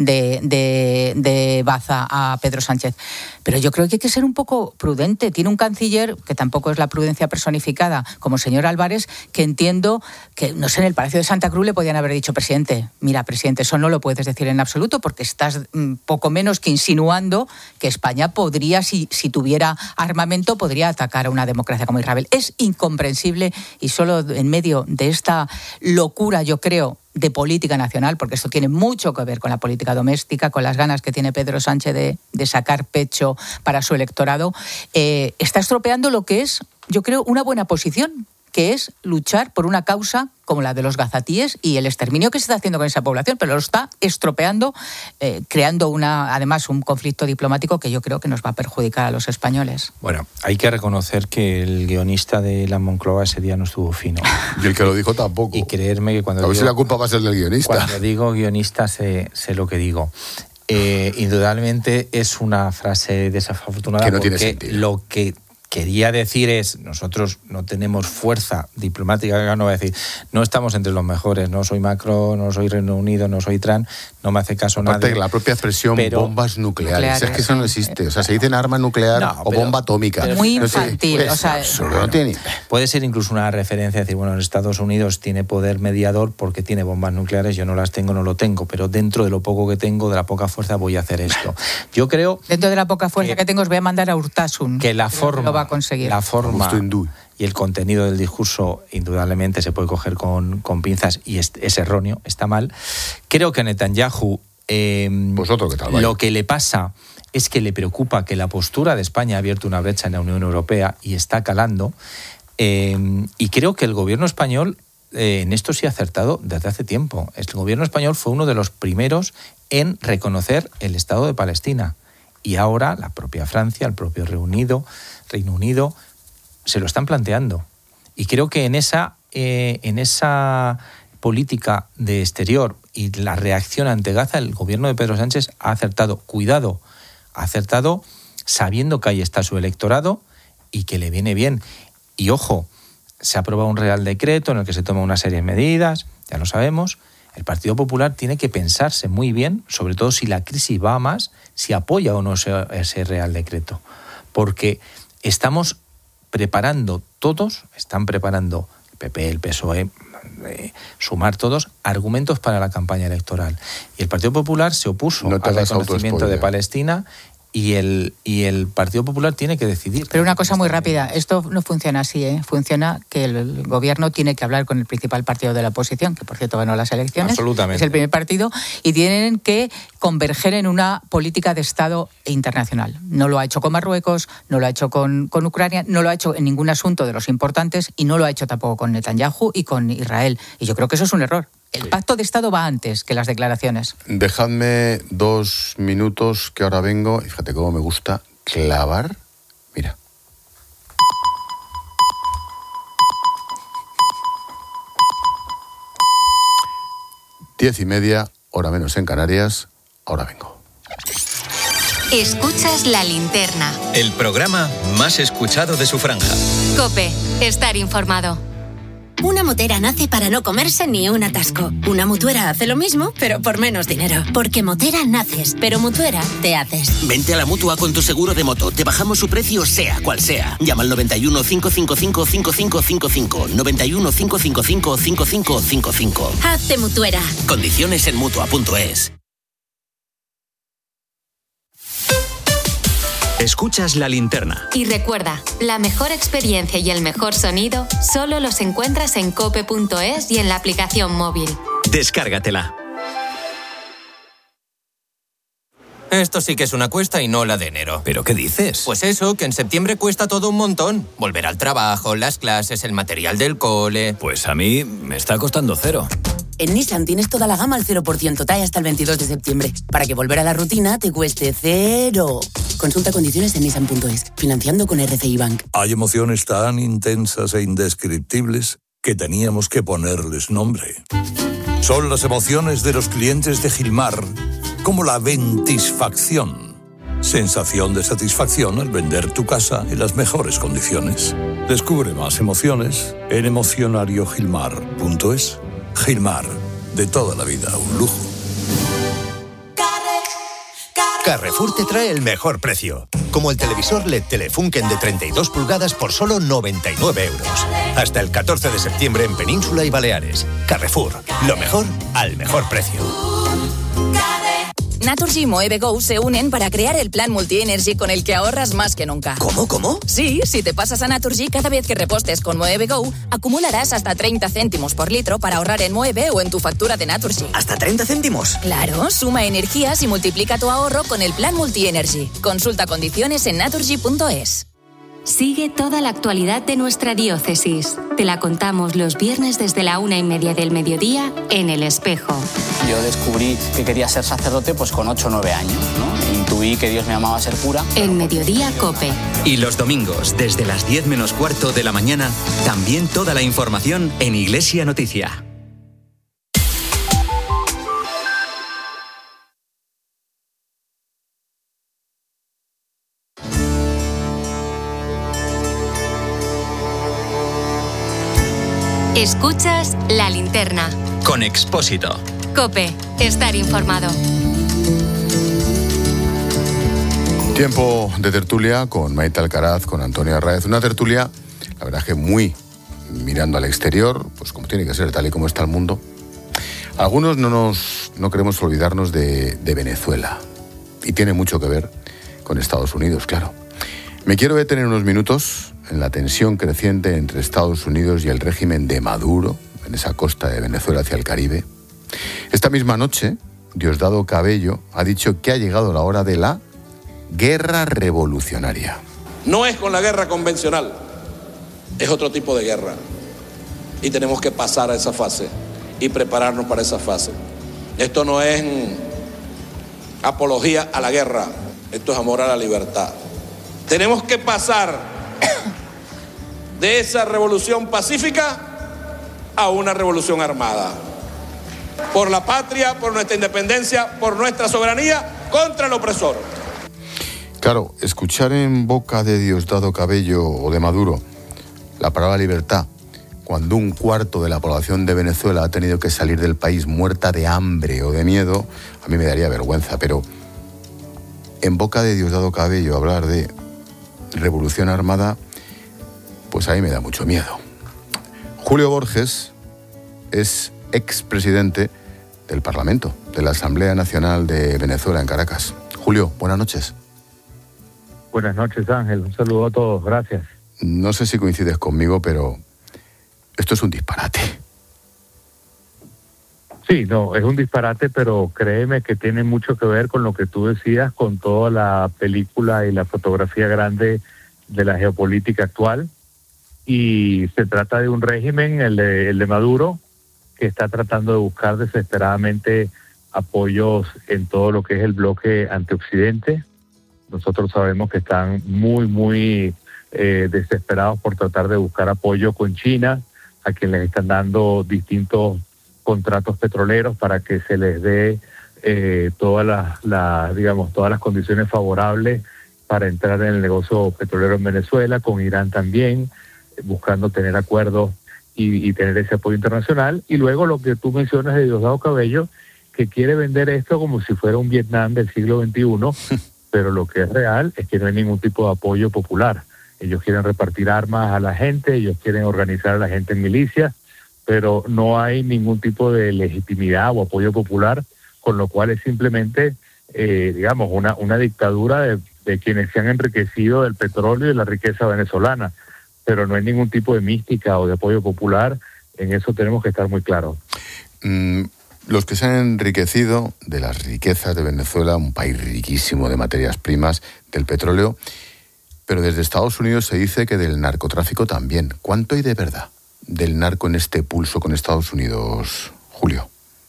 de baza a Pedro Sánchez. Pero yo creo que hay que ser un poco prudente. Tiene un canciller, que tampoco es la prudencia personificada, como el señor Álvarez, que entiendo que, no sé, en el Palacio de Santa Cruz le podían haber dicho, presidente, eso no lo puedes decir en absoluto, porque estás poco menos que insinuando que España podría, si tuviera armamento, podría atacar a una democracia como Israel. Es incomprensible, y solo en medio de esta locura, yo creo, de política nacional, porque esto tiene mucho que ver con la política doméstica, con las ganas que tiene Pedro Sánchez de sacar pecho para su electorado, está estropeando lo que es, yo creo, una buena posición, que es luchar por una causa como la de los gazatíes y el exterminio que se está haciendo con esa población, pero lo está estropeando, creando además un conflicto diplomático que yo creo que nos va a perjudicar a los españoles. Bueno, hay que reconocer que el guionista de la Moncloa ese día no estuvo fino. Y el que lo dijo tampoco. Y creerme que cuando a ver si la culpa va a ser del guionista. Cuando digo guionista sé lo que digo. Indudablemente es una frase desafortunada, que no tiene porque sentido. Lo que quería decir es, nosotros no tenemos fuerza diplomática, no voy a decir, no estamos entre los mejores, no soy Macron, no soy Reino Unido, no soy Trump, no me hace caso aparte nadie. La propia expresión bombas nucleares, es que eso no existe, o sea, se dicen arma nuclear o bomba atómica. Muy infantil, o sea, no tiene. Puede ser incluso una referencia, decir, bueno, Estados Unidos tiene poder mediador porque tiene bombas nucleares, yo no las tengo, no lo tengo, pero dentro de lo poco que tengo, de la poca fuerza, voy a hacer esto. Yo creo... Dentro de la poca fuerza que tengo os voy a mandar a Urtasun. Que la forma... va a conseguir. La forma y el contenido del discurso indudablemente se puede coger con pinzas y es erróneo, está mal. Creo que a Netanyahu ¿Vosotros qué tal, lo que le pasa es que le preocupa que la postura de España ha abierto una brecha en la Unión Europea y está calando, y creo que el gobierno español en esto sí ha acertado desde hace tiempo. El gobierno español fue uno de los primeros en reconocer el Estado de Palestina. Y ahora la propia Francia, el propio Reino Unido, se lo están planteando. Y creo que en esa política de exterior y la reacción ante Gaza, el gobierno de Pedro Sánchez ha acertado. Cuidado, ha acertado sabiendo que ahí está su electorado y que le viene bien. Y ojo, se ha aprobado un Real Decreto en el que se toma una serie de medidas, ya lo sabemos. El Partido Popular tiene que pensarse muy bien, sobre todo si la crisis va a más, si apoya o no ese Real Decreto. Porque estamos preparando están preparando el PP, el PSOE, Sumar, todos argumentos para la campaña electoral. Y el Partido Popular se opuso al reconocimiento de Palestina. Y el Partido Popular tiene que decidir. Pero una cosa muy rápida, esto no funciona así, ¿eh? Funciona que el gobierno tiene que hablar con el principal partido de la oposición, que por cierto ganó las elecciones. Absolutamente. Es el primer partido, y tienen que converger en una política de Estado internacional. No lo ha hecho con Marruecos, no lo ha hecho con Ucrania, no lo ha hecho en ningún asunto de los importantes y no lo ha hecho tampoco con Netanyahu y con Israel. Y yo creo que eso es un error. El pacto de Estado va antes que las declaraciones. Dejadme 2 minutos que ahora vengo. Fíjate cómo me gusta clavar. Mira. 10:30, hora menos en Canarias. Ahora vengo. Escuchas La Linterna. El programa más escuchado de su franja. COPE, estar informado. Una motera nace para no comerse ni un atasco. Una mutuera hace lo mismo, pero por menos dinero. Porque motera naces, pero mutuera te haces. Vente a la Mutua con tu seguro de moto. Te bajamos su precio sea cual sea. Llama al 91 555 5555. 91 555 5555. Hazte mutuera. Condiciones en Mutua.es. Escuchas La Linterna. Y recuerda, la mejor experiencia y el mejor sonido solo los encuentras en cope.es y en la aplicación móvil. Descárgatela. Esto sí que es una cuesta y no la de enero. ¿Pero qué dices? Pues eso, que en septiembre cuesta todo un montón. Volver al trabajo, las clases, el material del cole... Pues a mí me está costando 0. En Nissan tienes toda la gama al 0%, TAE hasta el 22 de septiembre, para que volver a la rutina te cueste 0. Consulta condiciones en Nissan.es, financiando con RCI Bank. Hay emociones tan intensas e indescriptibles que teníamos que ponerles nombre. Son las emociones de los clientes de Gilmar, como la ventisfacción. Sensación de satisfacción al vender tu casa en las mejores condiciones. Descubre más emociones en emocionariogilmar.es. Gilmar, de toda la vida, un lujo. Carrefour te trae el mejor precio, como el televisor LED Telefunken de 32 pulgadas por solo 99 euros. Hasta el 14 de septiembre en Península y Baleares. Carrefour, lo mejor al mejor precio. Naturgy y Moeve Go se unen para crear el plan Multi-Energy con el que ahorras más que nunca. ¿Cómo? Sí, si te pasas a Naturgy, cada vez que repostes con Moeve Go, acumularás hasta 30 céntimos por litro para ahorrar en Moeve o en tu factura de Naturgy. ¿Hasta 30 céntimos? Claro, suma energías y multiplica tu ahorro con el plan Multi-Energy. Consulta condiciones en naturgy.es. Sigue toda la actualidad de nuestra diócesis. Te la contamos los viernes desde la 1:30 del mediodía en El Espejo. Yo descubrí que quería ser sacerdote pues con 8 o 9 años, ¿no? Intuí que Dios me llamaba a ser cura. En Mediodía COPE. Y los domingos, desde las 10 menos cuarto de la mañana, también toda la información en Iglesia Noticia. Escuchas La Linterna. Con Expósito. COPE, estar informado. Tiempo de tertulia con Maite Alcaraz, con Antonio Arraez. Una tertulia, la verdad es que muy mirando al exterior, pues como tiene que ser, tal y como está el mundo. Algunos no queremos olvidarnos de Venezuela. Y tiene mucho que ver con Estados Unidos, claro. Me quiero detener unos minutos en la tensión creciente entre Estados Unidos y el régimen de Maduro, en esa costa de Venezuela hacia el Caribe. Esta misma noche, Diosdado Cabello ha dicho que ha llegado la hora de la guerra revolucionaria. No es con la guerra convencional, es otro tipo de guerra. Y tenemos que pasar a esa fase y prepararnos para esa fase. Esto no es apología a la guerra, esto es amor a la libertad. Tenemos que pasar de esa revolución pacífica a una revolución armada. Por la patria, por nuestra independencia, por nuestra soberanía, contra el opresor. Claro, escuchar en boca de Diosdado Cabello o de Maduro la palabra libertad, cuando un cuarto de la población de Venezuela ha tenido que salir del país muerta de hambre o de miedo, a mí me daría vergüenza, pero en boca de Diosdado Cabello hablar de revolución armada, pues a mí me da mucho miedo. Julio Borges es expresidente del Parlamento, de la Asamblea Nacional de Venezuela en Caracas. Julio, buenas noches. Buenas noches, Ángel. Un saludo a todos. Gracias. No sé si coincides conmigo, pero esto es un disparate. Sí, no, es un disparate, pero créeme que tiene mucho que ver con lo que tú decías, con toda la película y la fotografía grande de la geopolítica actual. Y se trata de un régimen, el de Maduro, que está tratando de buscar desesperadamente apoyos en todo lo que es el bloque antioccidente. Nosotros sabemos que están muy desesperados por tratar de buscar apoyo con China, a quien les están dando distintos contratos petroleros para que se les dé todas las condiciones favorables para entrar en el negocio petrolero en Venezuela, con Irán también, buscando tener acuerdos y tener ese apoyo internacional. Y luego lo que tú mencionas de Diosdado Cabello, que quiere vender esto como si fuera un Vietnam del siglo XXI, pero lo que es real es que no hay ningún tipo de apoyo popular. Ellos quieren repartir armas a la gente, ellos quieren organizar a la gente en milicias, pero no hay ningún tipo de legitimidad o apoyo popular, con lo cual es simplemente, una dictadura de quienes se han enriquecido del petróleo y de la riqueza venezolana, pero no hay ningún tipo de mística o de apoyo popular. En eso tenemos que estar muy claros. Los que se han enriquecido de las riquezas de Venezuela, un país riquísimo de materias primas, del petróleo, pero desde Estados Unidos se dice que del narcotráfico también. ¿Cuánto hay de verdad del narco en este pulso con Estados Unidos, Julio?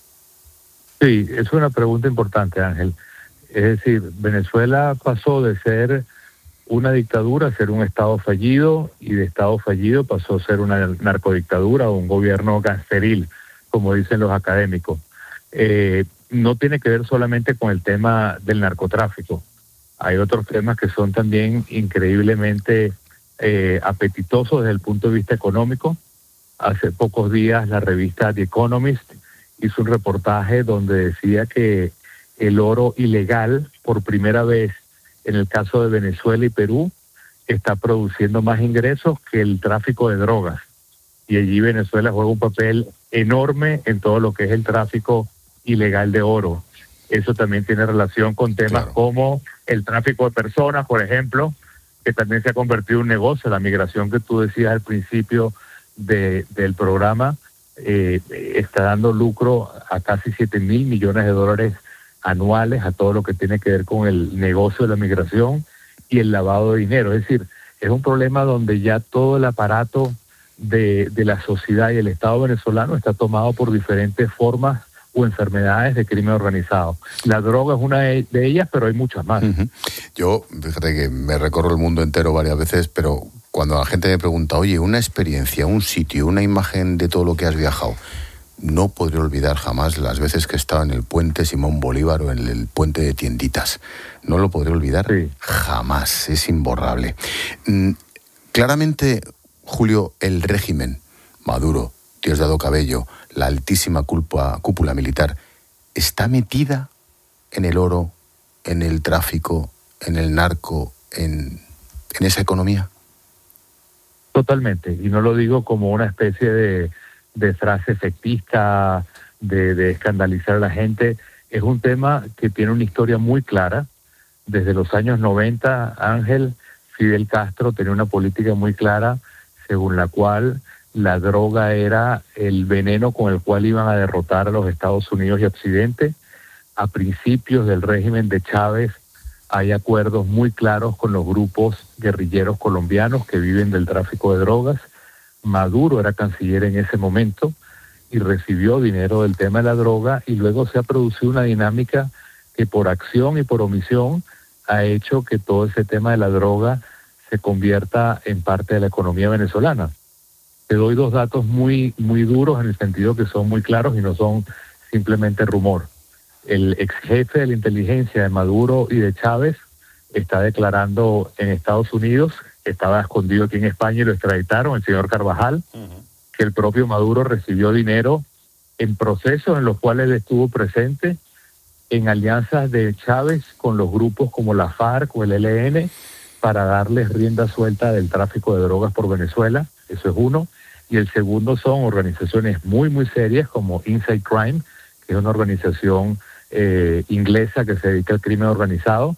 Sí, es una pregunta importante, Ángel. Es decir, Venezuela pasó de ser una dictadura a ser un Estado fallido, y de Estado fallido pasó a ser una narcodictadura o un gobierno gangsteril, como dicen los académicos. No tiene que ver solamente con el tema del narcotráfico. Hay otros temas que son también increíblemente apetitosos desde el punto de vista económico. Hace pocos días la revista The Economist hizo un reportaje donde decía que el oro ilegal, por primera vez en el caso de Venezuela y Perú, está produciendo más ingresos que el tráfico de drogas. Y allí Venezuela juega un papel enorme en todo lo que es el tráfico ilegal de oro. Eso también tiene relación con temas como el tráfico de personas, por ejemplo, que también se ha convertido en un negocio. La migración que tú decías al principio del programa está dando lucro a casi 7.000 millones de dólares anuales a todo lo que tiene que ver con el negocio de la migración y el lavado de dinero. Es decir, es un problema donde ya todo el aparato de la sociedad y el Estado venezolano está tomado por diferentes formas o enfermedades de crimen organizado. La droga es una de ellas, pero hay muchas más. Yo, fíjate que me recorro el mundo entero varias veces, pero cuando la gente me pregunta, oye, una experiencia, un sitio, una imagen de todo lo que has viajado, no podré olvidar jamás las veces que he estado en el puente Simón Bolívar o en el puente de Tienditas. No lo podré olvidar jamás, es imborrable. Claramente, Julio, el régimen, Maduro, Diosdado Cabello, la altísima cúpula militar, ¿está metida en el oro, en el tráfico, en el narco, en esa economía? Totalmente, y no lo digo como una especie de frase efectista, de escandalizar a la gente. Es un tema que tiene una historia muy clara. Desde los años 90, Ángel, Fidel Castro tenía una política muy clara según la cual la droga era el veneno con el cual iban a derrotar a los Estados Unidos y Occidente. A principios del régimen de Chávez hay acuerdos muy claros con los grupos guerrilleros colombianos que viven del tráfico de drogas. Maduro era canciller en ese momento y recibió dinero del tema de la droga, y luego se ha producido una dinámica que por acción y por omisión ha hecho que todo ese tema de la droga se convierta en parte de la economía venezolana. Te doy dos datos muy, muy duros en el sentido que son muy claros y no son simplemente rumor. El ex jefe de la inteligencia de Maduro y de Chávez está declarando en Estados Unidos, estaba escondido aquí en España y lo extraditaron, el señor Carvajal, que el propio Maduro recibió dinero en procesos en los cuales él estuvo presente, en alianzas de Chávez con los grupos como la FARC o el ELN, para darles rienda suelta del tráfico de drogas por Venezuela. Eso es uno. Y el segundo son organizaciones muy, muy serias como Inside Crime, que es una organización inglesa que se dedica al crimen organizado.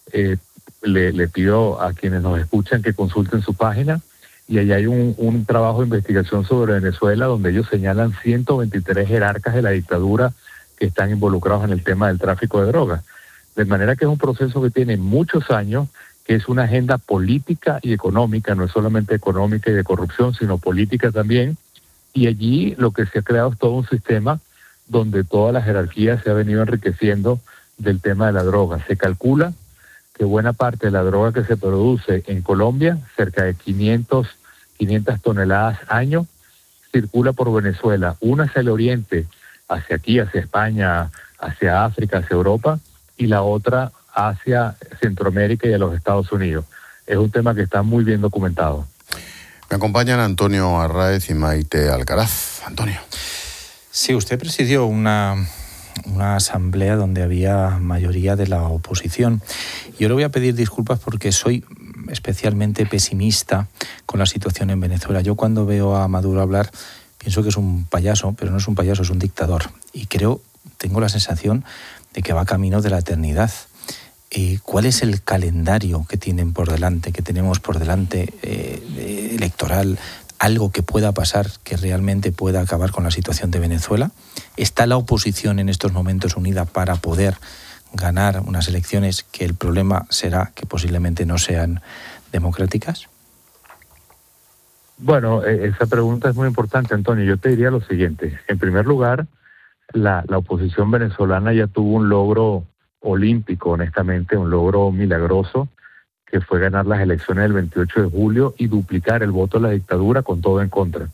Le pido a quienes nos escuchan que consulten su página, y allá hay un trabajo de investigación sobre Venezuela donde ellos señalan 123 jerarcas de la dictadura que están involucrados en el tema del tráfico de drogas. De manera que es un proceso que tiene muchos años, que es una agenda política y económica, no es solamente económica y de corrupción, sino política también. Y allí lo que se ha creado es todo un sistema donde toda la jerarquía se ha venido enriqueciendo del tema de la droga. Se calcula que buena parte de la droga que se produce en Colombia, cerca de 500 toneladas año, circula por Venezuela. Una hacia el oriente, hacia aquí, hacia España, hacia África, hacia Europa, y la otra hacia Centroamérica y a los Estados Unidos. Es un tema que está muy bien documentado. Me acompañan Antonio Arráez y Maite Alcaraz. Antonio. Sí, usted presidió una asamblea donde había mayoría de la oposición. Yo le voy a pedir disculpas porque soy especialmente pesimista con la situación en Venezuela. Yo cuando veo a Maduro hablar pienso que es un payaso, pero no es un payaso, es un dictador. Y tengo la sensación de que va camino de la eternidad. ¿Cuál es el calendario que tienen por delante, que tenemos por delante electoral? ¿Algo que pueda pasar que realmente pueda acabar con la situación de Venezuela? ¿Está la oposición en estos momentos unida para poder ganar unas elecciones que el problema será que posiblemente no sean democráticas? Bueno, esa pregunta es muy importante, Antonio. Yo te diría lo siguiente. En primer lugar, la oposición venezolana ya tuvo un logro olímpico, honestamente, un logro milagroso, que fue ganar las elecciones del 28 de julio y duplicar el voto de la dictadura con todo en contra.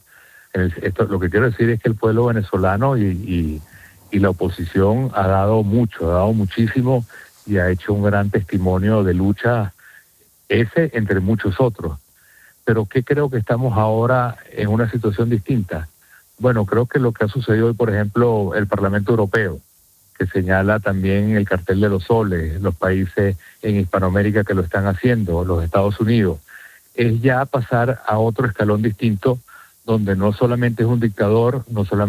Lo que quiero decir es que el pueblo venezolano y la oposición ha dado muchísimo y ha hecho un gran testimonio de lucha, ese entre muchos otros. Pero ¿qué creo que estamos ahora en una situación distinta? Bueno, creo que lo que ha sucedido hoy, por ejemplo, el Parlamento Europeo, que señala también el cartel de los soles, los países en Hispanoamérica que lo están haciendo, los Estados Unidos, es ya pasar a otro escalón distinto, donde no solamente es un dictador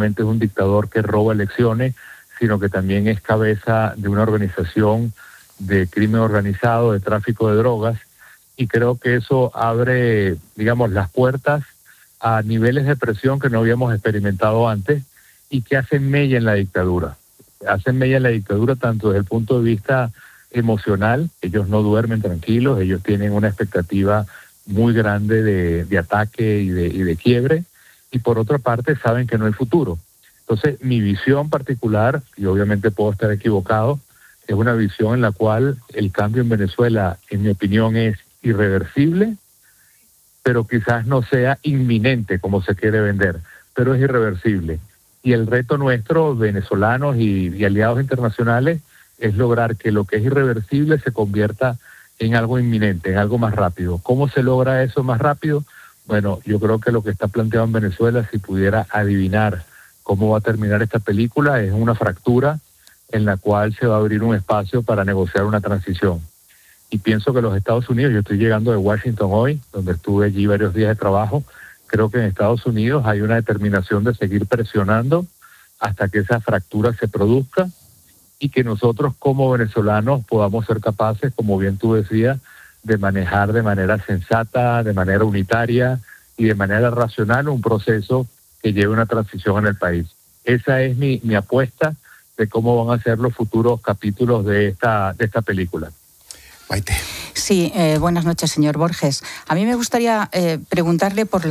que roba elecciones, sino que también es cabeza de una organización de crimen organizado, de tráfico de drogas, y creo que eso abre, digamos, las puertas a niveles de presión que no habíamos experimentado antes y que hacen mella en la dictadura. Hacen mella en la dictadura tanto desde el punto de vista emocional, ellos no duermen tranquilos, ellos tienen una expectativa muy grande de ataque y de quiebre, y por otra parte saben que no hay futuro. Entonces mi visión particular, y obviamente puedo estar equivocado, es una visión en la cual el cambio en Venezuela, en mi opinión, es irreversible, pero quizás no sea inminente como se quiere vender, pero es irreversible. Y el reto nuestro, venezolanos y aliados internacionales, es lograr que lo que es irreversible se convierta en algo inminente, en algo más rápido. ¿Cómo se logra eso más rápido? Bueno, yo creo que lo que está planteado en Venezuela, si pudiera adivinar cómo va a terminar esta película, es una fractura en la cual se va a abrir un espacio para negociar una transición. Y pienso que los Estados Unidos, yo estoy llegando de Washington hoy, donde estuve allí varios días de trabajo, creo que en Estados Unidos hay una determinación de seguir presionando hasta que esa fractura se produzca y que nosotros como venezolanos podamos ser capaces, como bien tú decías, de manejar de manera sensata, de manera unitaria y de manera racional un proceso que lleve una transición en el país. Esa es mi apuesta de cómo van a ser los futuros capítulos de esta película. Maite. Sí, buenas noches, señor Borges. A mí me gustaría preguntarle por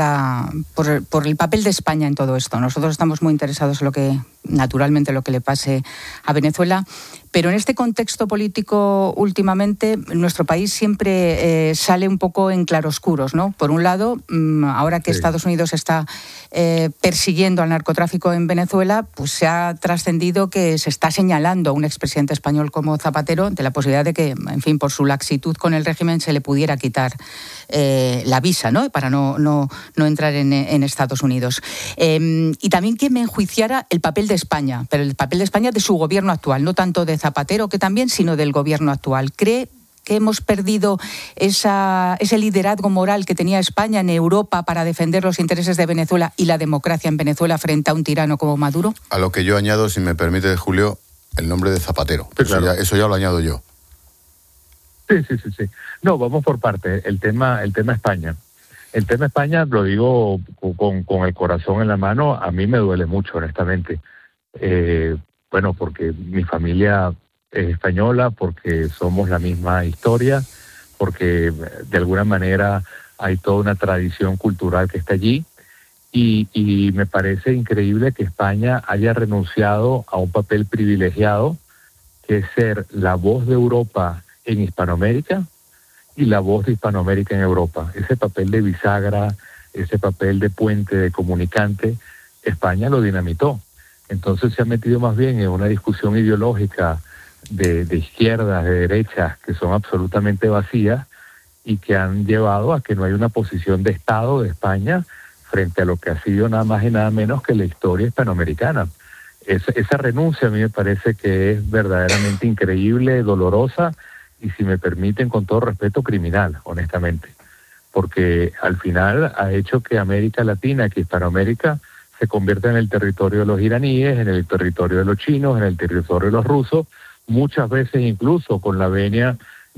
el papel de España en todo esto. Nosotros estamos muy interesados en lo que le pase a Venezuela, pero en este contexto político últimamente nuestro país siempre sale un poco en claroscuros, ¿no? Por un lado, ahora que Estados Unidos está persiguiendo al narcotráfico en Venezuela, pues se ha trascendido que se está señalando a un expresidente español como Zapatero de la posibilidad de que, en fin, por su laxitud con el régimen se le pudiera quitar la visa, ¿no? Para no entrar en Estados Unidos. Y también que me enjuiciara el papel de España, pero el papel de España de su gobierno actual, no tanto de Zapatero, que también, sino del gobierno actual. ¿Cree que hemos perdido ese liderazgo moral que tenía España en Europa para defender los intereses de Venezuela y la democracia en Venezuela frente a un tirano como Maduro? A lo que yo añado, si me permite, Julio, el nombre de Zapatero. Sí, claro. Eso ya lo añado yo. Sí. No, vamos por parte. El tema España. El tema España, lo digo con el corazón en la mano, a mí me duele mucho, honestamente. Bueno, porque mi familia es española, porque somos la misma historia, porque de alguna manera hay toda una tradición cultural que está allí, y me parece increíble que España haya renunciado a un papel privilegiado, que es ser la voz de Europa en Hispanoamérica y la voz de Hispanoamérica en Europa. Ese papel de bisagra, ese papel de puente, de comunicante, España lo dinamitó. Entonces se ha metido más bien en una discusión ideológica de izquierdas, de derechas, que son absolutamente vacías y que han llevado a que no hay una posición de Estado de España frente a lo que ha sido nada más y nada menos que la historia hispanoamericana. Esa renuncia a mí me parece que es verdaderamente increíble, dolorosa y, si me permiten, con todo respeto, criminal, honestamente. Porque al final ha hecho que América Latina, que Hispanoamérica, se convierta en el territorio de los iraníes, en el territorio de los chinos, en el territorio de los rusos, muchas veces incluso con la venia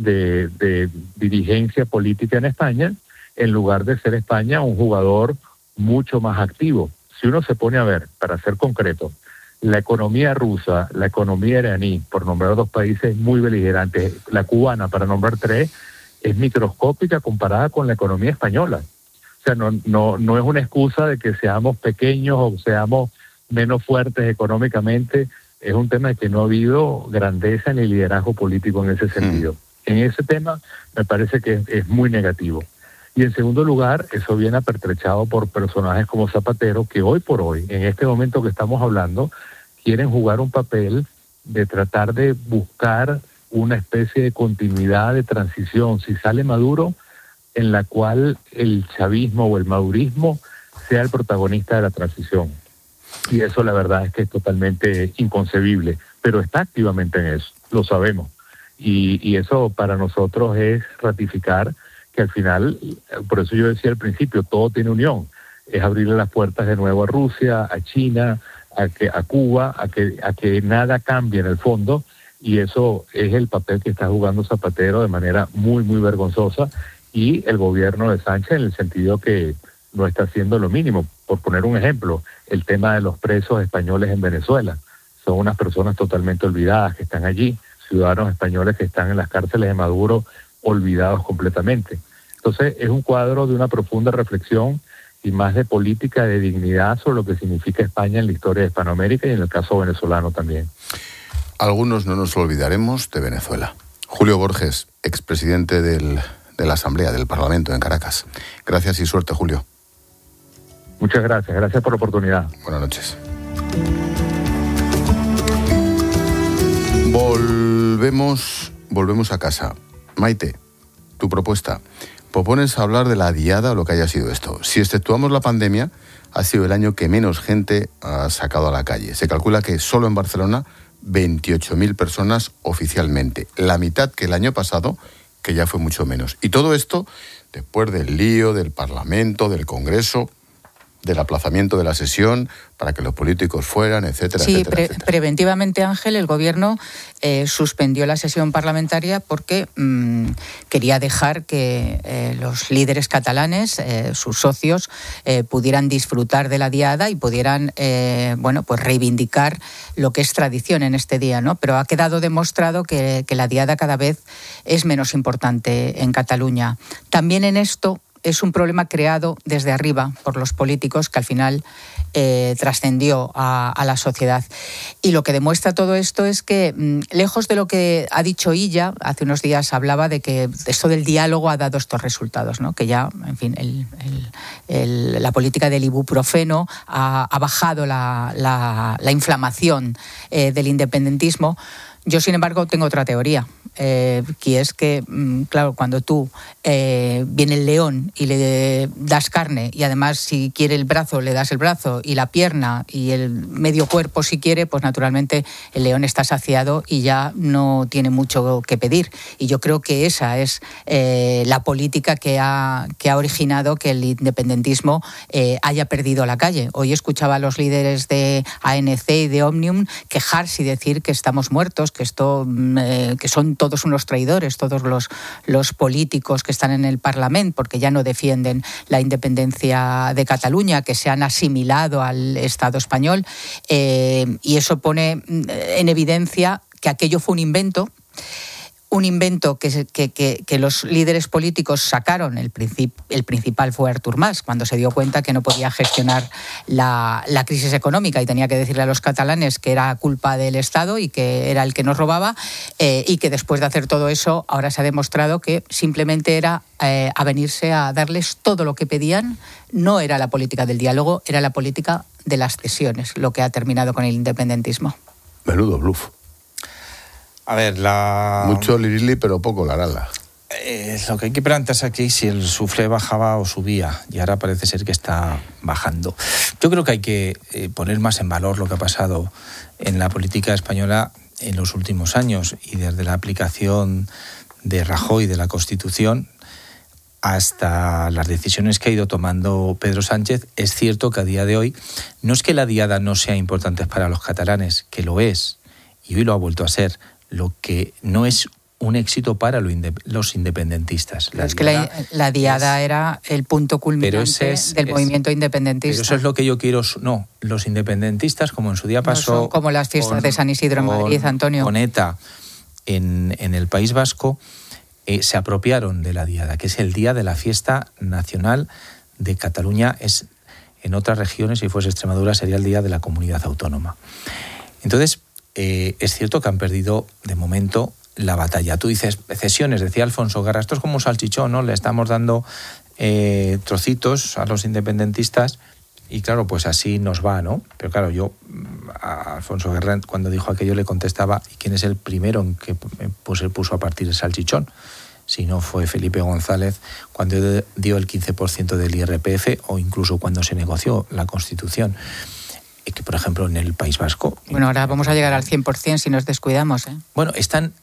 de dirigencia política en España, en lugar de ser España un jugador mucho más activo. Si uno se pone a ver, para ser concreto, la economía rusa, la economía iraní, por nombrar dos países muy beligerantes, la cubana, para nombrar tres, es microscópica comparada con la economía española. O sea, no es una excusa de que seamos pequeños o seamos menos fuertes económicamente. Es un tema de que no ha habido grandeza ni liderazgo político en ese sentido. En ese tema me parece que es muy negativo. Y en segundo lugar, eso viene apertrechado por personajes como Zapatero, que hoy por hoy, en este momento que estamos hablando, quieren jugar un papel de tratar de buscar una especie de continuidad de transición, si sale Maduro, en la cual el chavismo o el madurismo sea el protagonista de la transición. Y eso la verdad es que es totalmente inconcebible, pero está activamente en eso, lo sabemos. Y eso para nosotros es ratificar que al final, por eso yo decía al principio, todo tiene unión. Es abrirle las puertas de nuevo a Rusia, a China, a Cuba, a que nada cambie en el fondo, y eso es el papel que está jugando Zapatero de manera muy, muy vergonzosa, y el gobierno de Sánchez en el sentido que no está haciendo lo mínimo. Por poner un ejemplo, el tema de los presos españoles en Venezuela. Son unas personas totalmente olvidadas que están allí, ciudadanos españoles que están en las cárceles de Maduro olvidados completamente. Entonces es un cuadro de una profunda reflexión y más de política de dignidad sobre lo que significa España en la historia de Hispanoamérica y en el caso venezolano también. Algunos no nos olvidaremos de Venezuela. Julio Borges, expresidente de la Asamblea del Parlamento en Caracas. Gracias y suerte, Julio. Muchas gracias. Gracias por la oportunidad. Buenas noches. Volvemos a casa. Maite, tu propuesta. Propones hablar de la diada o lo que haya sido esto. Si exceptuamos la pandemia, ha sido el año que menos gente ha sacado a la calle. Se calcula que solo en Barcelona 28.000 personas oficialmente. La mitad que el año pasado, que ya fue mucho menos. Y todo esto después del lío del Parlamento, del Congreso, del aplazamiento de la sesión para que los políticos fueran, etcétera, sí, etcétera, etcétera. Preventivamente, Ángel, el Gobierno suspendió la sesión parlamentaria porque quería dejar que los líderes catalanes, sus socios, pudieran disfrutar de la diada y pudieran pues reivindicar lo que es tradición en este día, ¿no? Pero ha quedado demostrado que la diada cada vez es menos importante en Cataluña. También en esto es un problema creado desde arriba por los políticos que al final trascendió a la sociedad. Y lo que demuestra todo esto es que, lejos de lo que ha dicho Illa, hace unos días hablaba de que esto del diálogo ha dado estos resultados, ¿no? Que ya, en fin, la política del ibuprofeno ha bajado la inflamación del independentismo. Yo, sin embargo, tengo otra teoría, que es que, claro, cuando tú viene el león y le das carne y además si quiere el brazo le das el brazo y la pierna y el medio cuerpo si quiere, pues naturalmente el león está saciado y ya no tiene mucho que pedir. Y yo creo que esa es la política que ha originado que el independentismo haya perdido la calle. Hoy escuchaba a los líderes de ANC y de Òmnium quejarse y decir que estamos muertos, que son todos unos traidores, todos los políticos que están en el Parlamento, porque ya no defienden la independencia de Cataluña, que se han asimilado al Estado español, y eso pone en evidencia que aquello fue un invento que los líderes políticos sacaron. El principal fue Artur Mas, cuando se dio cuenta que no podía gestionar la crisis económica y tenía que decirle a los catalanes que era culpa del Estado y que era el que nos robaba, y que después de hacer todo eso ahora se ha demostrado que simplemente era a venirse a darles todo lo que pedían. No era la política del diálogo, era la política de las cesiones, lo que ha terminado con el independentismo. Menudo bluff. A ver, mucho lirili, pero poco larala. Lo que hay que plantearse aquí es si el suflé bajaba o subía, y ahora parece ser que está bajando. Yo creo que hay que poner más en valor lo que ha pasado en la política española en los últimos años, y desde la aplicación de Rajoy de la Constitución hasta las decisiones que ha ido tomando Pedro Sánchez. Es cierto que a día de hoy no es que la diada no sea importante para los catalanes, que lo es, y hoy lo ha vuelto a ser. Lo que no es un éxito para los independentistas. Es que la diada era el punto culminante del movimiento independentista. Pero eso es lo que yo quiero. No, los independentistas, como en su día pasó... No son como las fiestas de San Isidro en Madrid, Antonio. Con ETA en el País Vasco, se apropiaron de la diada, que es el día de la fiesta nacional de Cataluña. Es en otras regiones, si fuese Extremadura, sería el día de la comunidad autónoma. Entonces, es cierto que han perdido, de momento, la batalla. Tú dices, cesiones, decía Alfonso Guerra, esto es como un salchichón, ¿no? Le estamos dando trocitos a los independentistas y claro, pues así nos va, ¿no? Pero claro, yo a Alfonso Guerra, cuando dijo aquello, le contestaba, ¿y quién es el primero en que se puso a partir el salchichón? Si no fue Felipe González cuando dio el 15% del IRPF o incluso cuando se negoció la Constitución. Que, por ejemplo, en el País Vasco... Bueno, ahora vamos a llegar al 100% si nos descuidamos, ¿eh? Bueno, están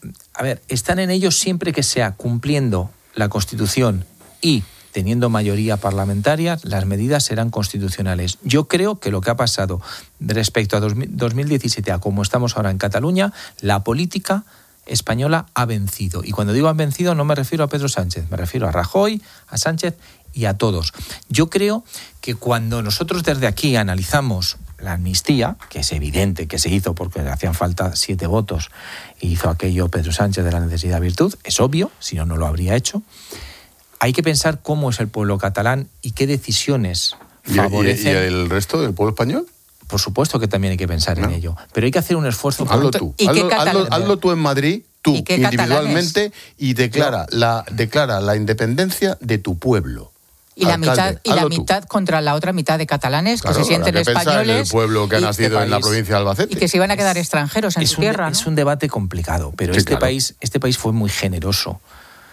en ello siempre que sea cumpliendo la Constitución y teniendo mayoría parlamentaria, las medidas serán constitucionales. Yo creo que lo que ha pasado respecto a 2017 a como estamos ahora en Cataluña, la política española ha vencido. Y cuando digo han vencido no me refiero a Pedro Sánchez, me refiero a Rajoy, a Sánchez y a todos. Yo creo que cuando nosotros desde aquí analizamos la amnistía, que es evidente que se hizo porque le hacían falta 7 votos, y hizo aquello Pedro Sánchez de la necesidad virtud, es obvio, si no, no lo habría hecho. Hay que pensar cómo es el pueblo catalán y qué decisiones favorecen. ¿Y el resto del pueblo español? Por supuesto que también hay que pensar en ello, pero hay que hacer un esfuerzo. Hazlo tú. Hazlo tú en Madrid, tú individualmente, y declara la independencia de tu pueblo. Y la mitad contra la otra mitad de catalanes, claro, que se sienten españoles. En el pueblo que ha nacido en la provincia de Albacete. Y que se iban a quedar extranjeros en su tierra, ¿no? Es un debate complicado, pero sí, este país fue muy generoso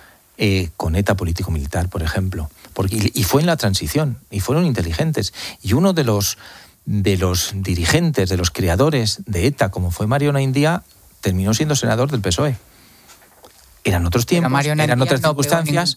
con ETA político-militar, por ejemplo. Y fue en la transición, y fueron inteligentes. Y uno de los dirigentes, de los creadores de ETA, como fue Mariona India, terminó siendo senador del PSOE. Eran otros tiempos, eran otras circunstancias.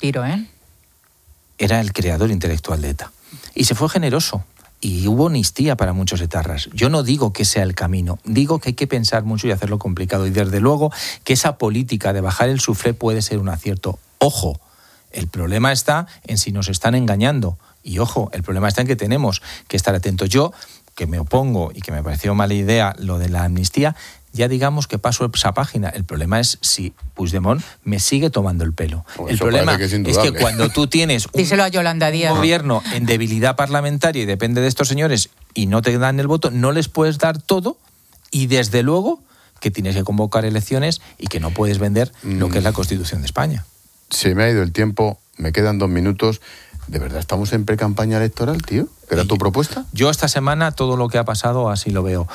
Era el creador intelectual de ETA. Y se fue generoso. Y hubo amnistía para muchos etarras. Yo no digo que sea el camino. Digo que hay que pensar mucho y hacerlo complicado. Y desde luego que esa política de bajar el suflé puede ser un acierto. Ojo, el problema está en si nos están engañando. Y ojo, el problema está en que tenemos que estar atentos. Yo, que me opongo y que me pareció mala idea lo de la amnistía, ya digamos que paso esa página. El problema es si Puigdemont me sigue tomando el pelo. El problema es que cuando tú tienes díselo a Yolanda Díaz, gobierno en debilidad parlamentaria y depende de estos señores y no te dan el voto, no les puedes dar todo, y desde luego que tienes que convocar elecciones y que no puedes vender lo que es la Constitución de España. Se me ha ido el tiempo, me quedan 2 minutos. ¿De verdad estamos en pre-campaña electoral, tío? ¿Era tu propuesta? Yo esta semana todo lo que ha pasado así lo veo.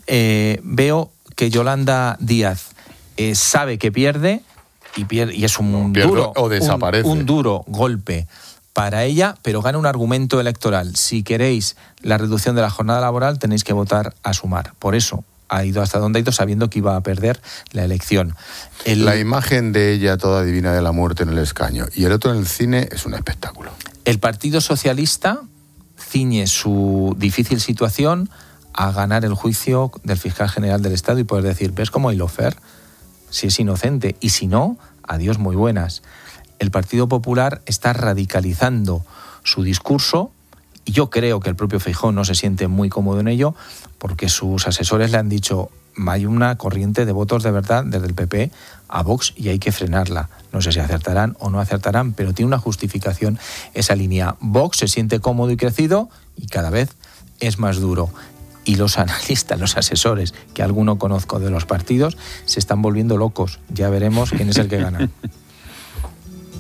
Veo que Yolanda Díaz sabe que pierde y es un duro o desaparece. Un duro golpe para ella, pero gana un argumento electoral. Si queréis la reducción de la jornada laboral, tenéis que votar a Sumar. Por eso ha ido hasta donde ha ido, sabiendo que iba a perder la elección. La imagen de ella toda divina de la muerte en el escaño y el otro en el cine es un espectáculo. El Partido Socialista ciñe su difícil situación a ganar el juicio del fiscal general del Estado y poder decir, ¿ves cómo hay lofer? Si es inocente, y si no, adiós muy buenas. El Partido Popular está radicalizando su discurso y yo creo que el propio Feijóo no se siente muy cómodo en ello porque sus asesores le han dicho, hay una corriente de votos de verdad desde el PP a Vox y hay que frenarla. No sé si acertarán o no acertarán, pero tiene una justificación esa línea. Vox se siente cómodo y crecido y cada vez es más duro. Y los analistas, los asesores, que alguno conozco de los partidos, se están volviendo locos. Ya veremos quién es el que gana.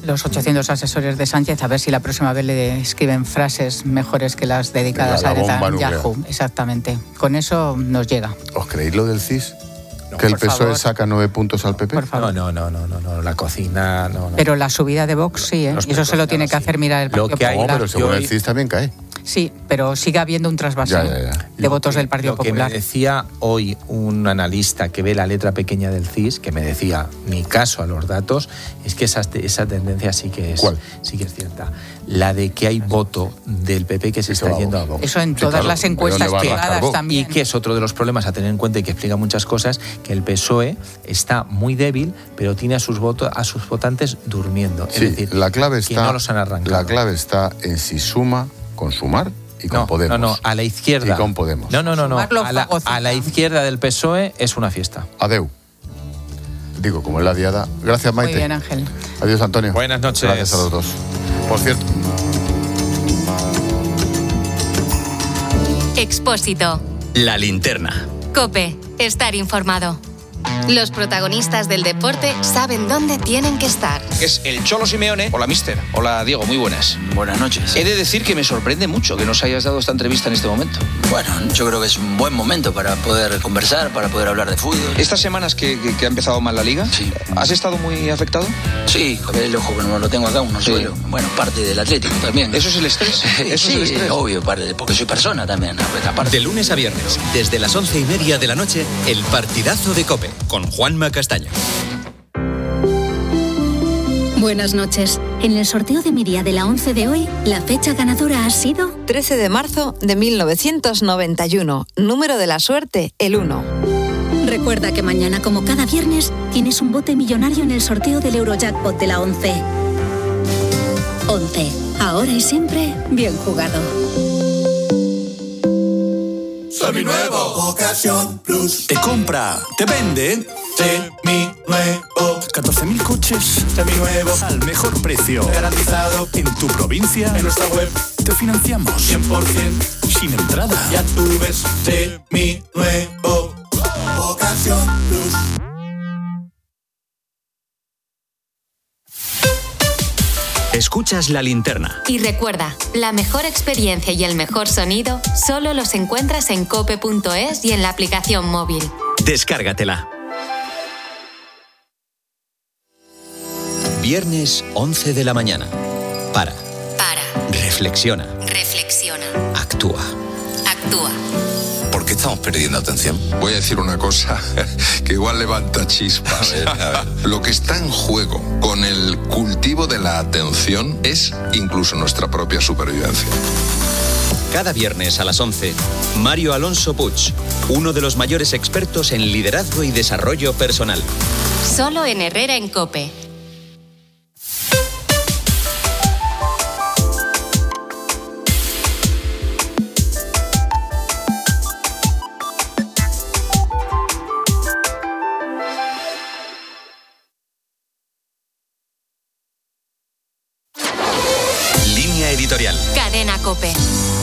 Los 800 asesores de Sánchez, a ver si la próxima vez le escriben frases mejores que las dedicadas a Netanyahu. Exactamente. Con eso nos llega. ¿Os creéis lo del CIS? No, que el PSOE saca 9 puntos al PP. Por favor. No, la cocina no. Pero la subida de Vox sí, ¿eh? Y eso se lo tiene que hacer mirar el Partido Popular. No, pero según el CIS también cae. Sí, pero sigue habiendo un trasvase de votos del Partido Popular. Lo que me decía hoy un analista que ve la letra pequeña del CIS, que me decía, ni caso a los datos, es que esa tendencia sí que es cierta. La de que hay voto del PP que se está yendo a Vox. Eso en todas las encuestas privadas también. Y que es otro de los problemas a tener en cuenta y que explica muchas cosas, que el PSOE está muy débil, pero tiene a sus votantes durmiendo. Sí, es decir, la clave que no los han arrancado. La clave está en si suma con Sumar y con Podemos. No, a la izquierda. Y con Podemos. No. A la izquierda del PSOE es una fiesta. Adeu. Digo, como es la diada. Gracias, Maite. Muy bien, Ángel. Adiós, Antonio. Buenas noches. Gracias a los dos. Por cierto. Expósito. La linterna. COPE. Estar informado. Los protagonistas del deporte saben dónde tienen que estar. Es el Cholo Simeone. Hola, mister. Hola, Diego. Muy buenas. Buenas noches. He de decir que me sorprende mucho que nos hayas dado esta entrevista en este momento. Bueno, yo creo que es un buen momento para poder conversar, para poder hablar de fútbol. ¿Estas semanas que ha empezado mal la Liga? Sí. ¿Has estado muy afectado? Sí, el ojo que no lo tengo acá, un suelo. Bueno, parte del Atlético también. ¿Eso es el estrés? ¿Eso es el estrés? Obvio, porque soy persona también. De lunes a viernes, desde las 11:30 de la noche, el partidazo de COPE, con Juanma Castaño. Buenas noches. En el sorteo de mi día de la 11 de hoy, la fecha ganadora ha sido 13 de marzo de 1991. Número de la suerte, el 1. Recuerda que mañana, como cada viernes, tienes un bote millonario en el sorteo del Eurojackpot de la 11. 11. Ahora y siempre, bien jugado. Seminuevo, Ocasión Plus. Te compra, te vende. Seminuevo. 14.000 coches. Seminuevos. Al mejor precio. Garantizado. En tu provincia. En nuestra web. Te financiamos. 100%. Sin entrada. Ya tú ves. Seminuevo. Ocasión Plus. Escuchas La Linterna. Y recuerda, la mejor experiencia y el mejor sonido solo los encuentras en cope.es y en la aplicación móvil. Descárgatela. Viernes 11 de la mañana. Para. Reflexiona. Actúa. ¿Por qué estamos perdiendo atención? Voy a decir una cosa que igual levanta chispas. A ver. Lo que está en juego con el cultivo de la atención es incluso nuestra propia supervivencia. Cada viernes a las 11, Mario Alonso Puig, uno de los mayores expertos en liderazgo y desarrollo personal. Solo en Herrera en COPE. Editorial. Cadena COPE.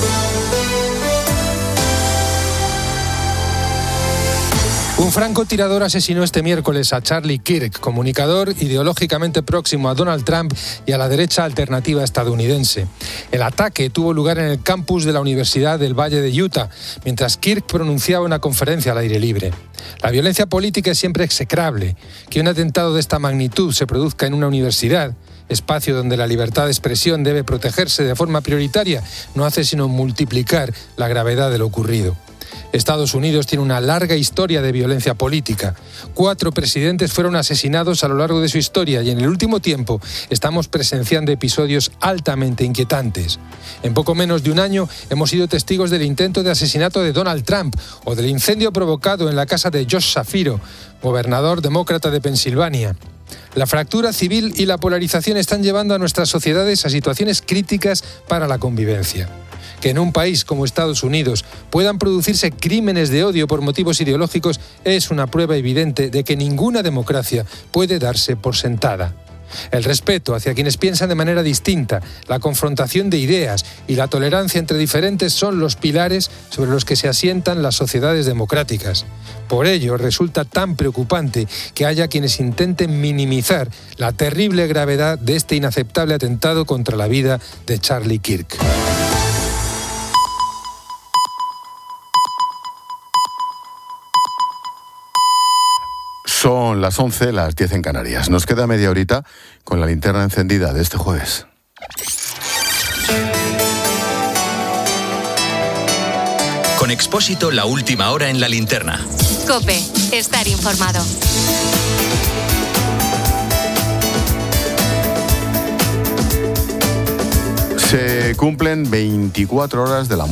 Un francotirador asesinó este miércoles a Charlie Kirk, comunicador ideológicamente próximo a Donald Trump y a la derecha alternativa estadounidense. El ataque tuvo lugar en el campus de la Universidad del Valle de Utah, mientras Kirk pronunciaba una conferencia al aire libre. La violencia política es siempre execrable. Que un atentado de esta magnitud se produzca en una universidad, espacio donde la libertad de expresión debe protegerse de forma prioritaria, no hace sino multiplicar la gravedad de lo ocurrido. Estados Unidos tiene una larga historia de violencia política. 4 presidentes fueron asesinados a lo largo de su historia y en el último tiempo estamos presenciando episodios altamente inquietantes. En poco menos de un año hemos sido testigos del intento de asesinato de Donald Trump o del incendio provocado en la casa de Josh Shapiro, gobernador demócrata de Pensilvania. La fractura civil y la polarización están llevando a nuestras sociedades a situaciones críticas para la convivencia. Que en un país como Estados Unidos puedan producirse crímenes de odio por motivos ideológicos es una prueba evidente de que ninguna democracia puede darse por sentada. El respeto hacia quienes piensan de manera distinta, la confrontación de ideas y la tolerancia entre diferentes son los pilares sobre los que se asientan las sociedades democráticas. Por ello, resulta tan preocupante que haya quienes intenten minimizar la terrible gravedad de este inaceptable atentado contra la vida de Charlie Kirk. Son las 11, las 10 en Canarias. Nos queda media horita con la linterna encendida de este jueves. Con Expósito, la última hora en la linterna. COPE, estar informado. Se cumplen 24 horas de la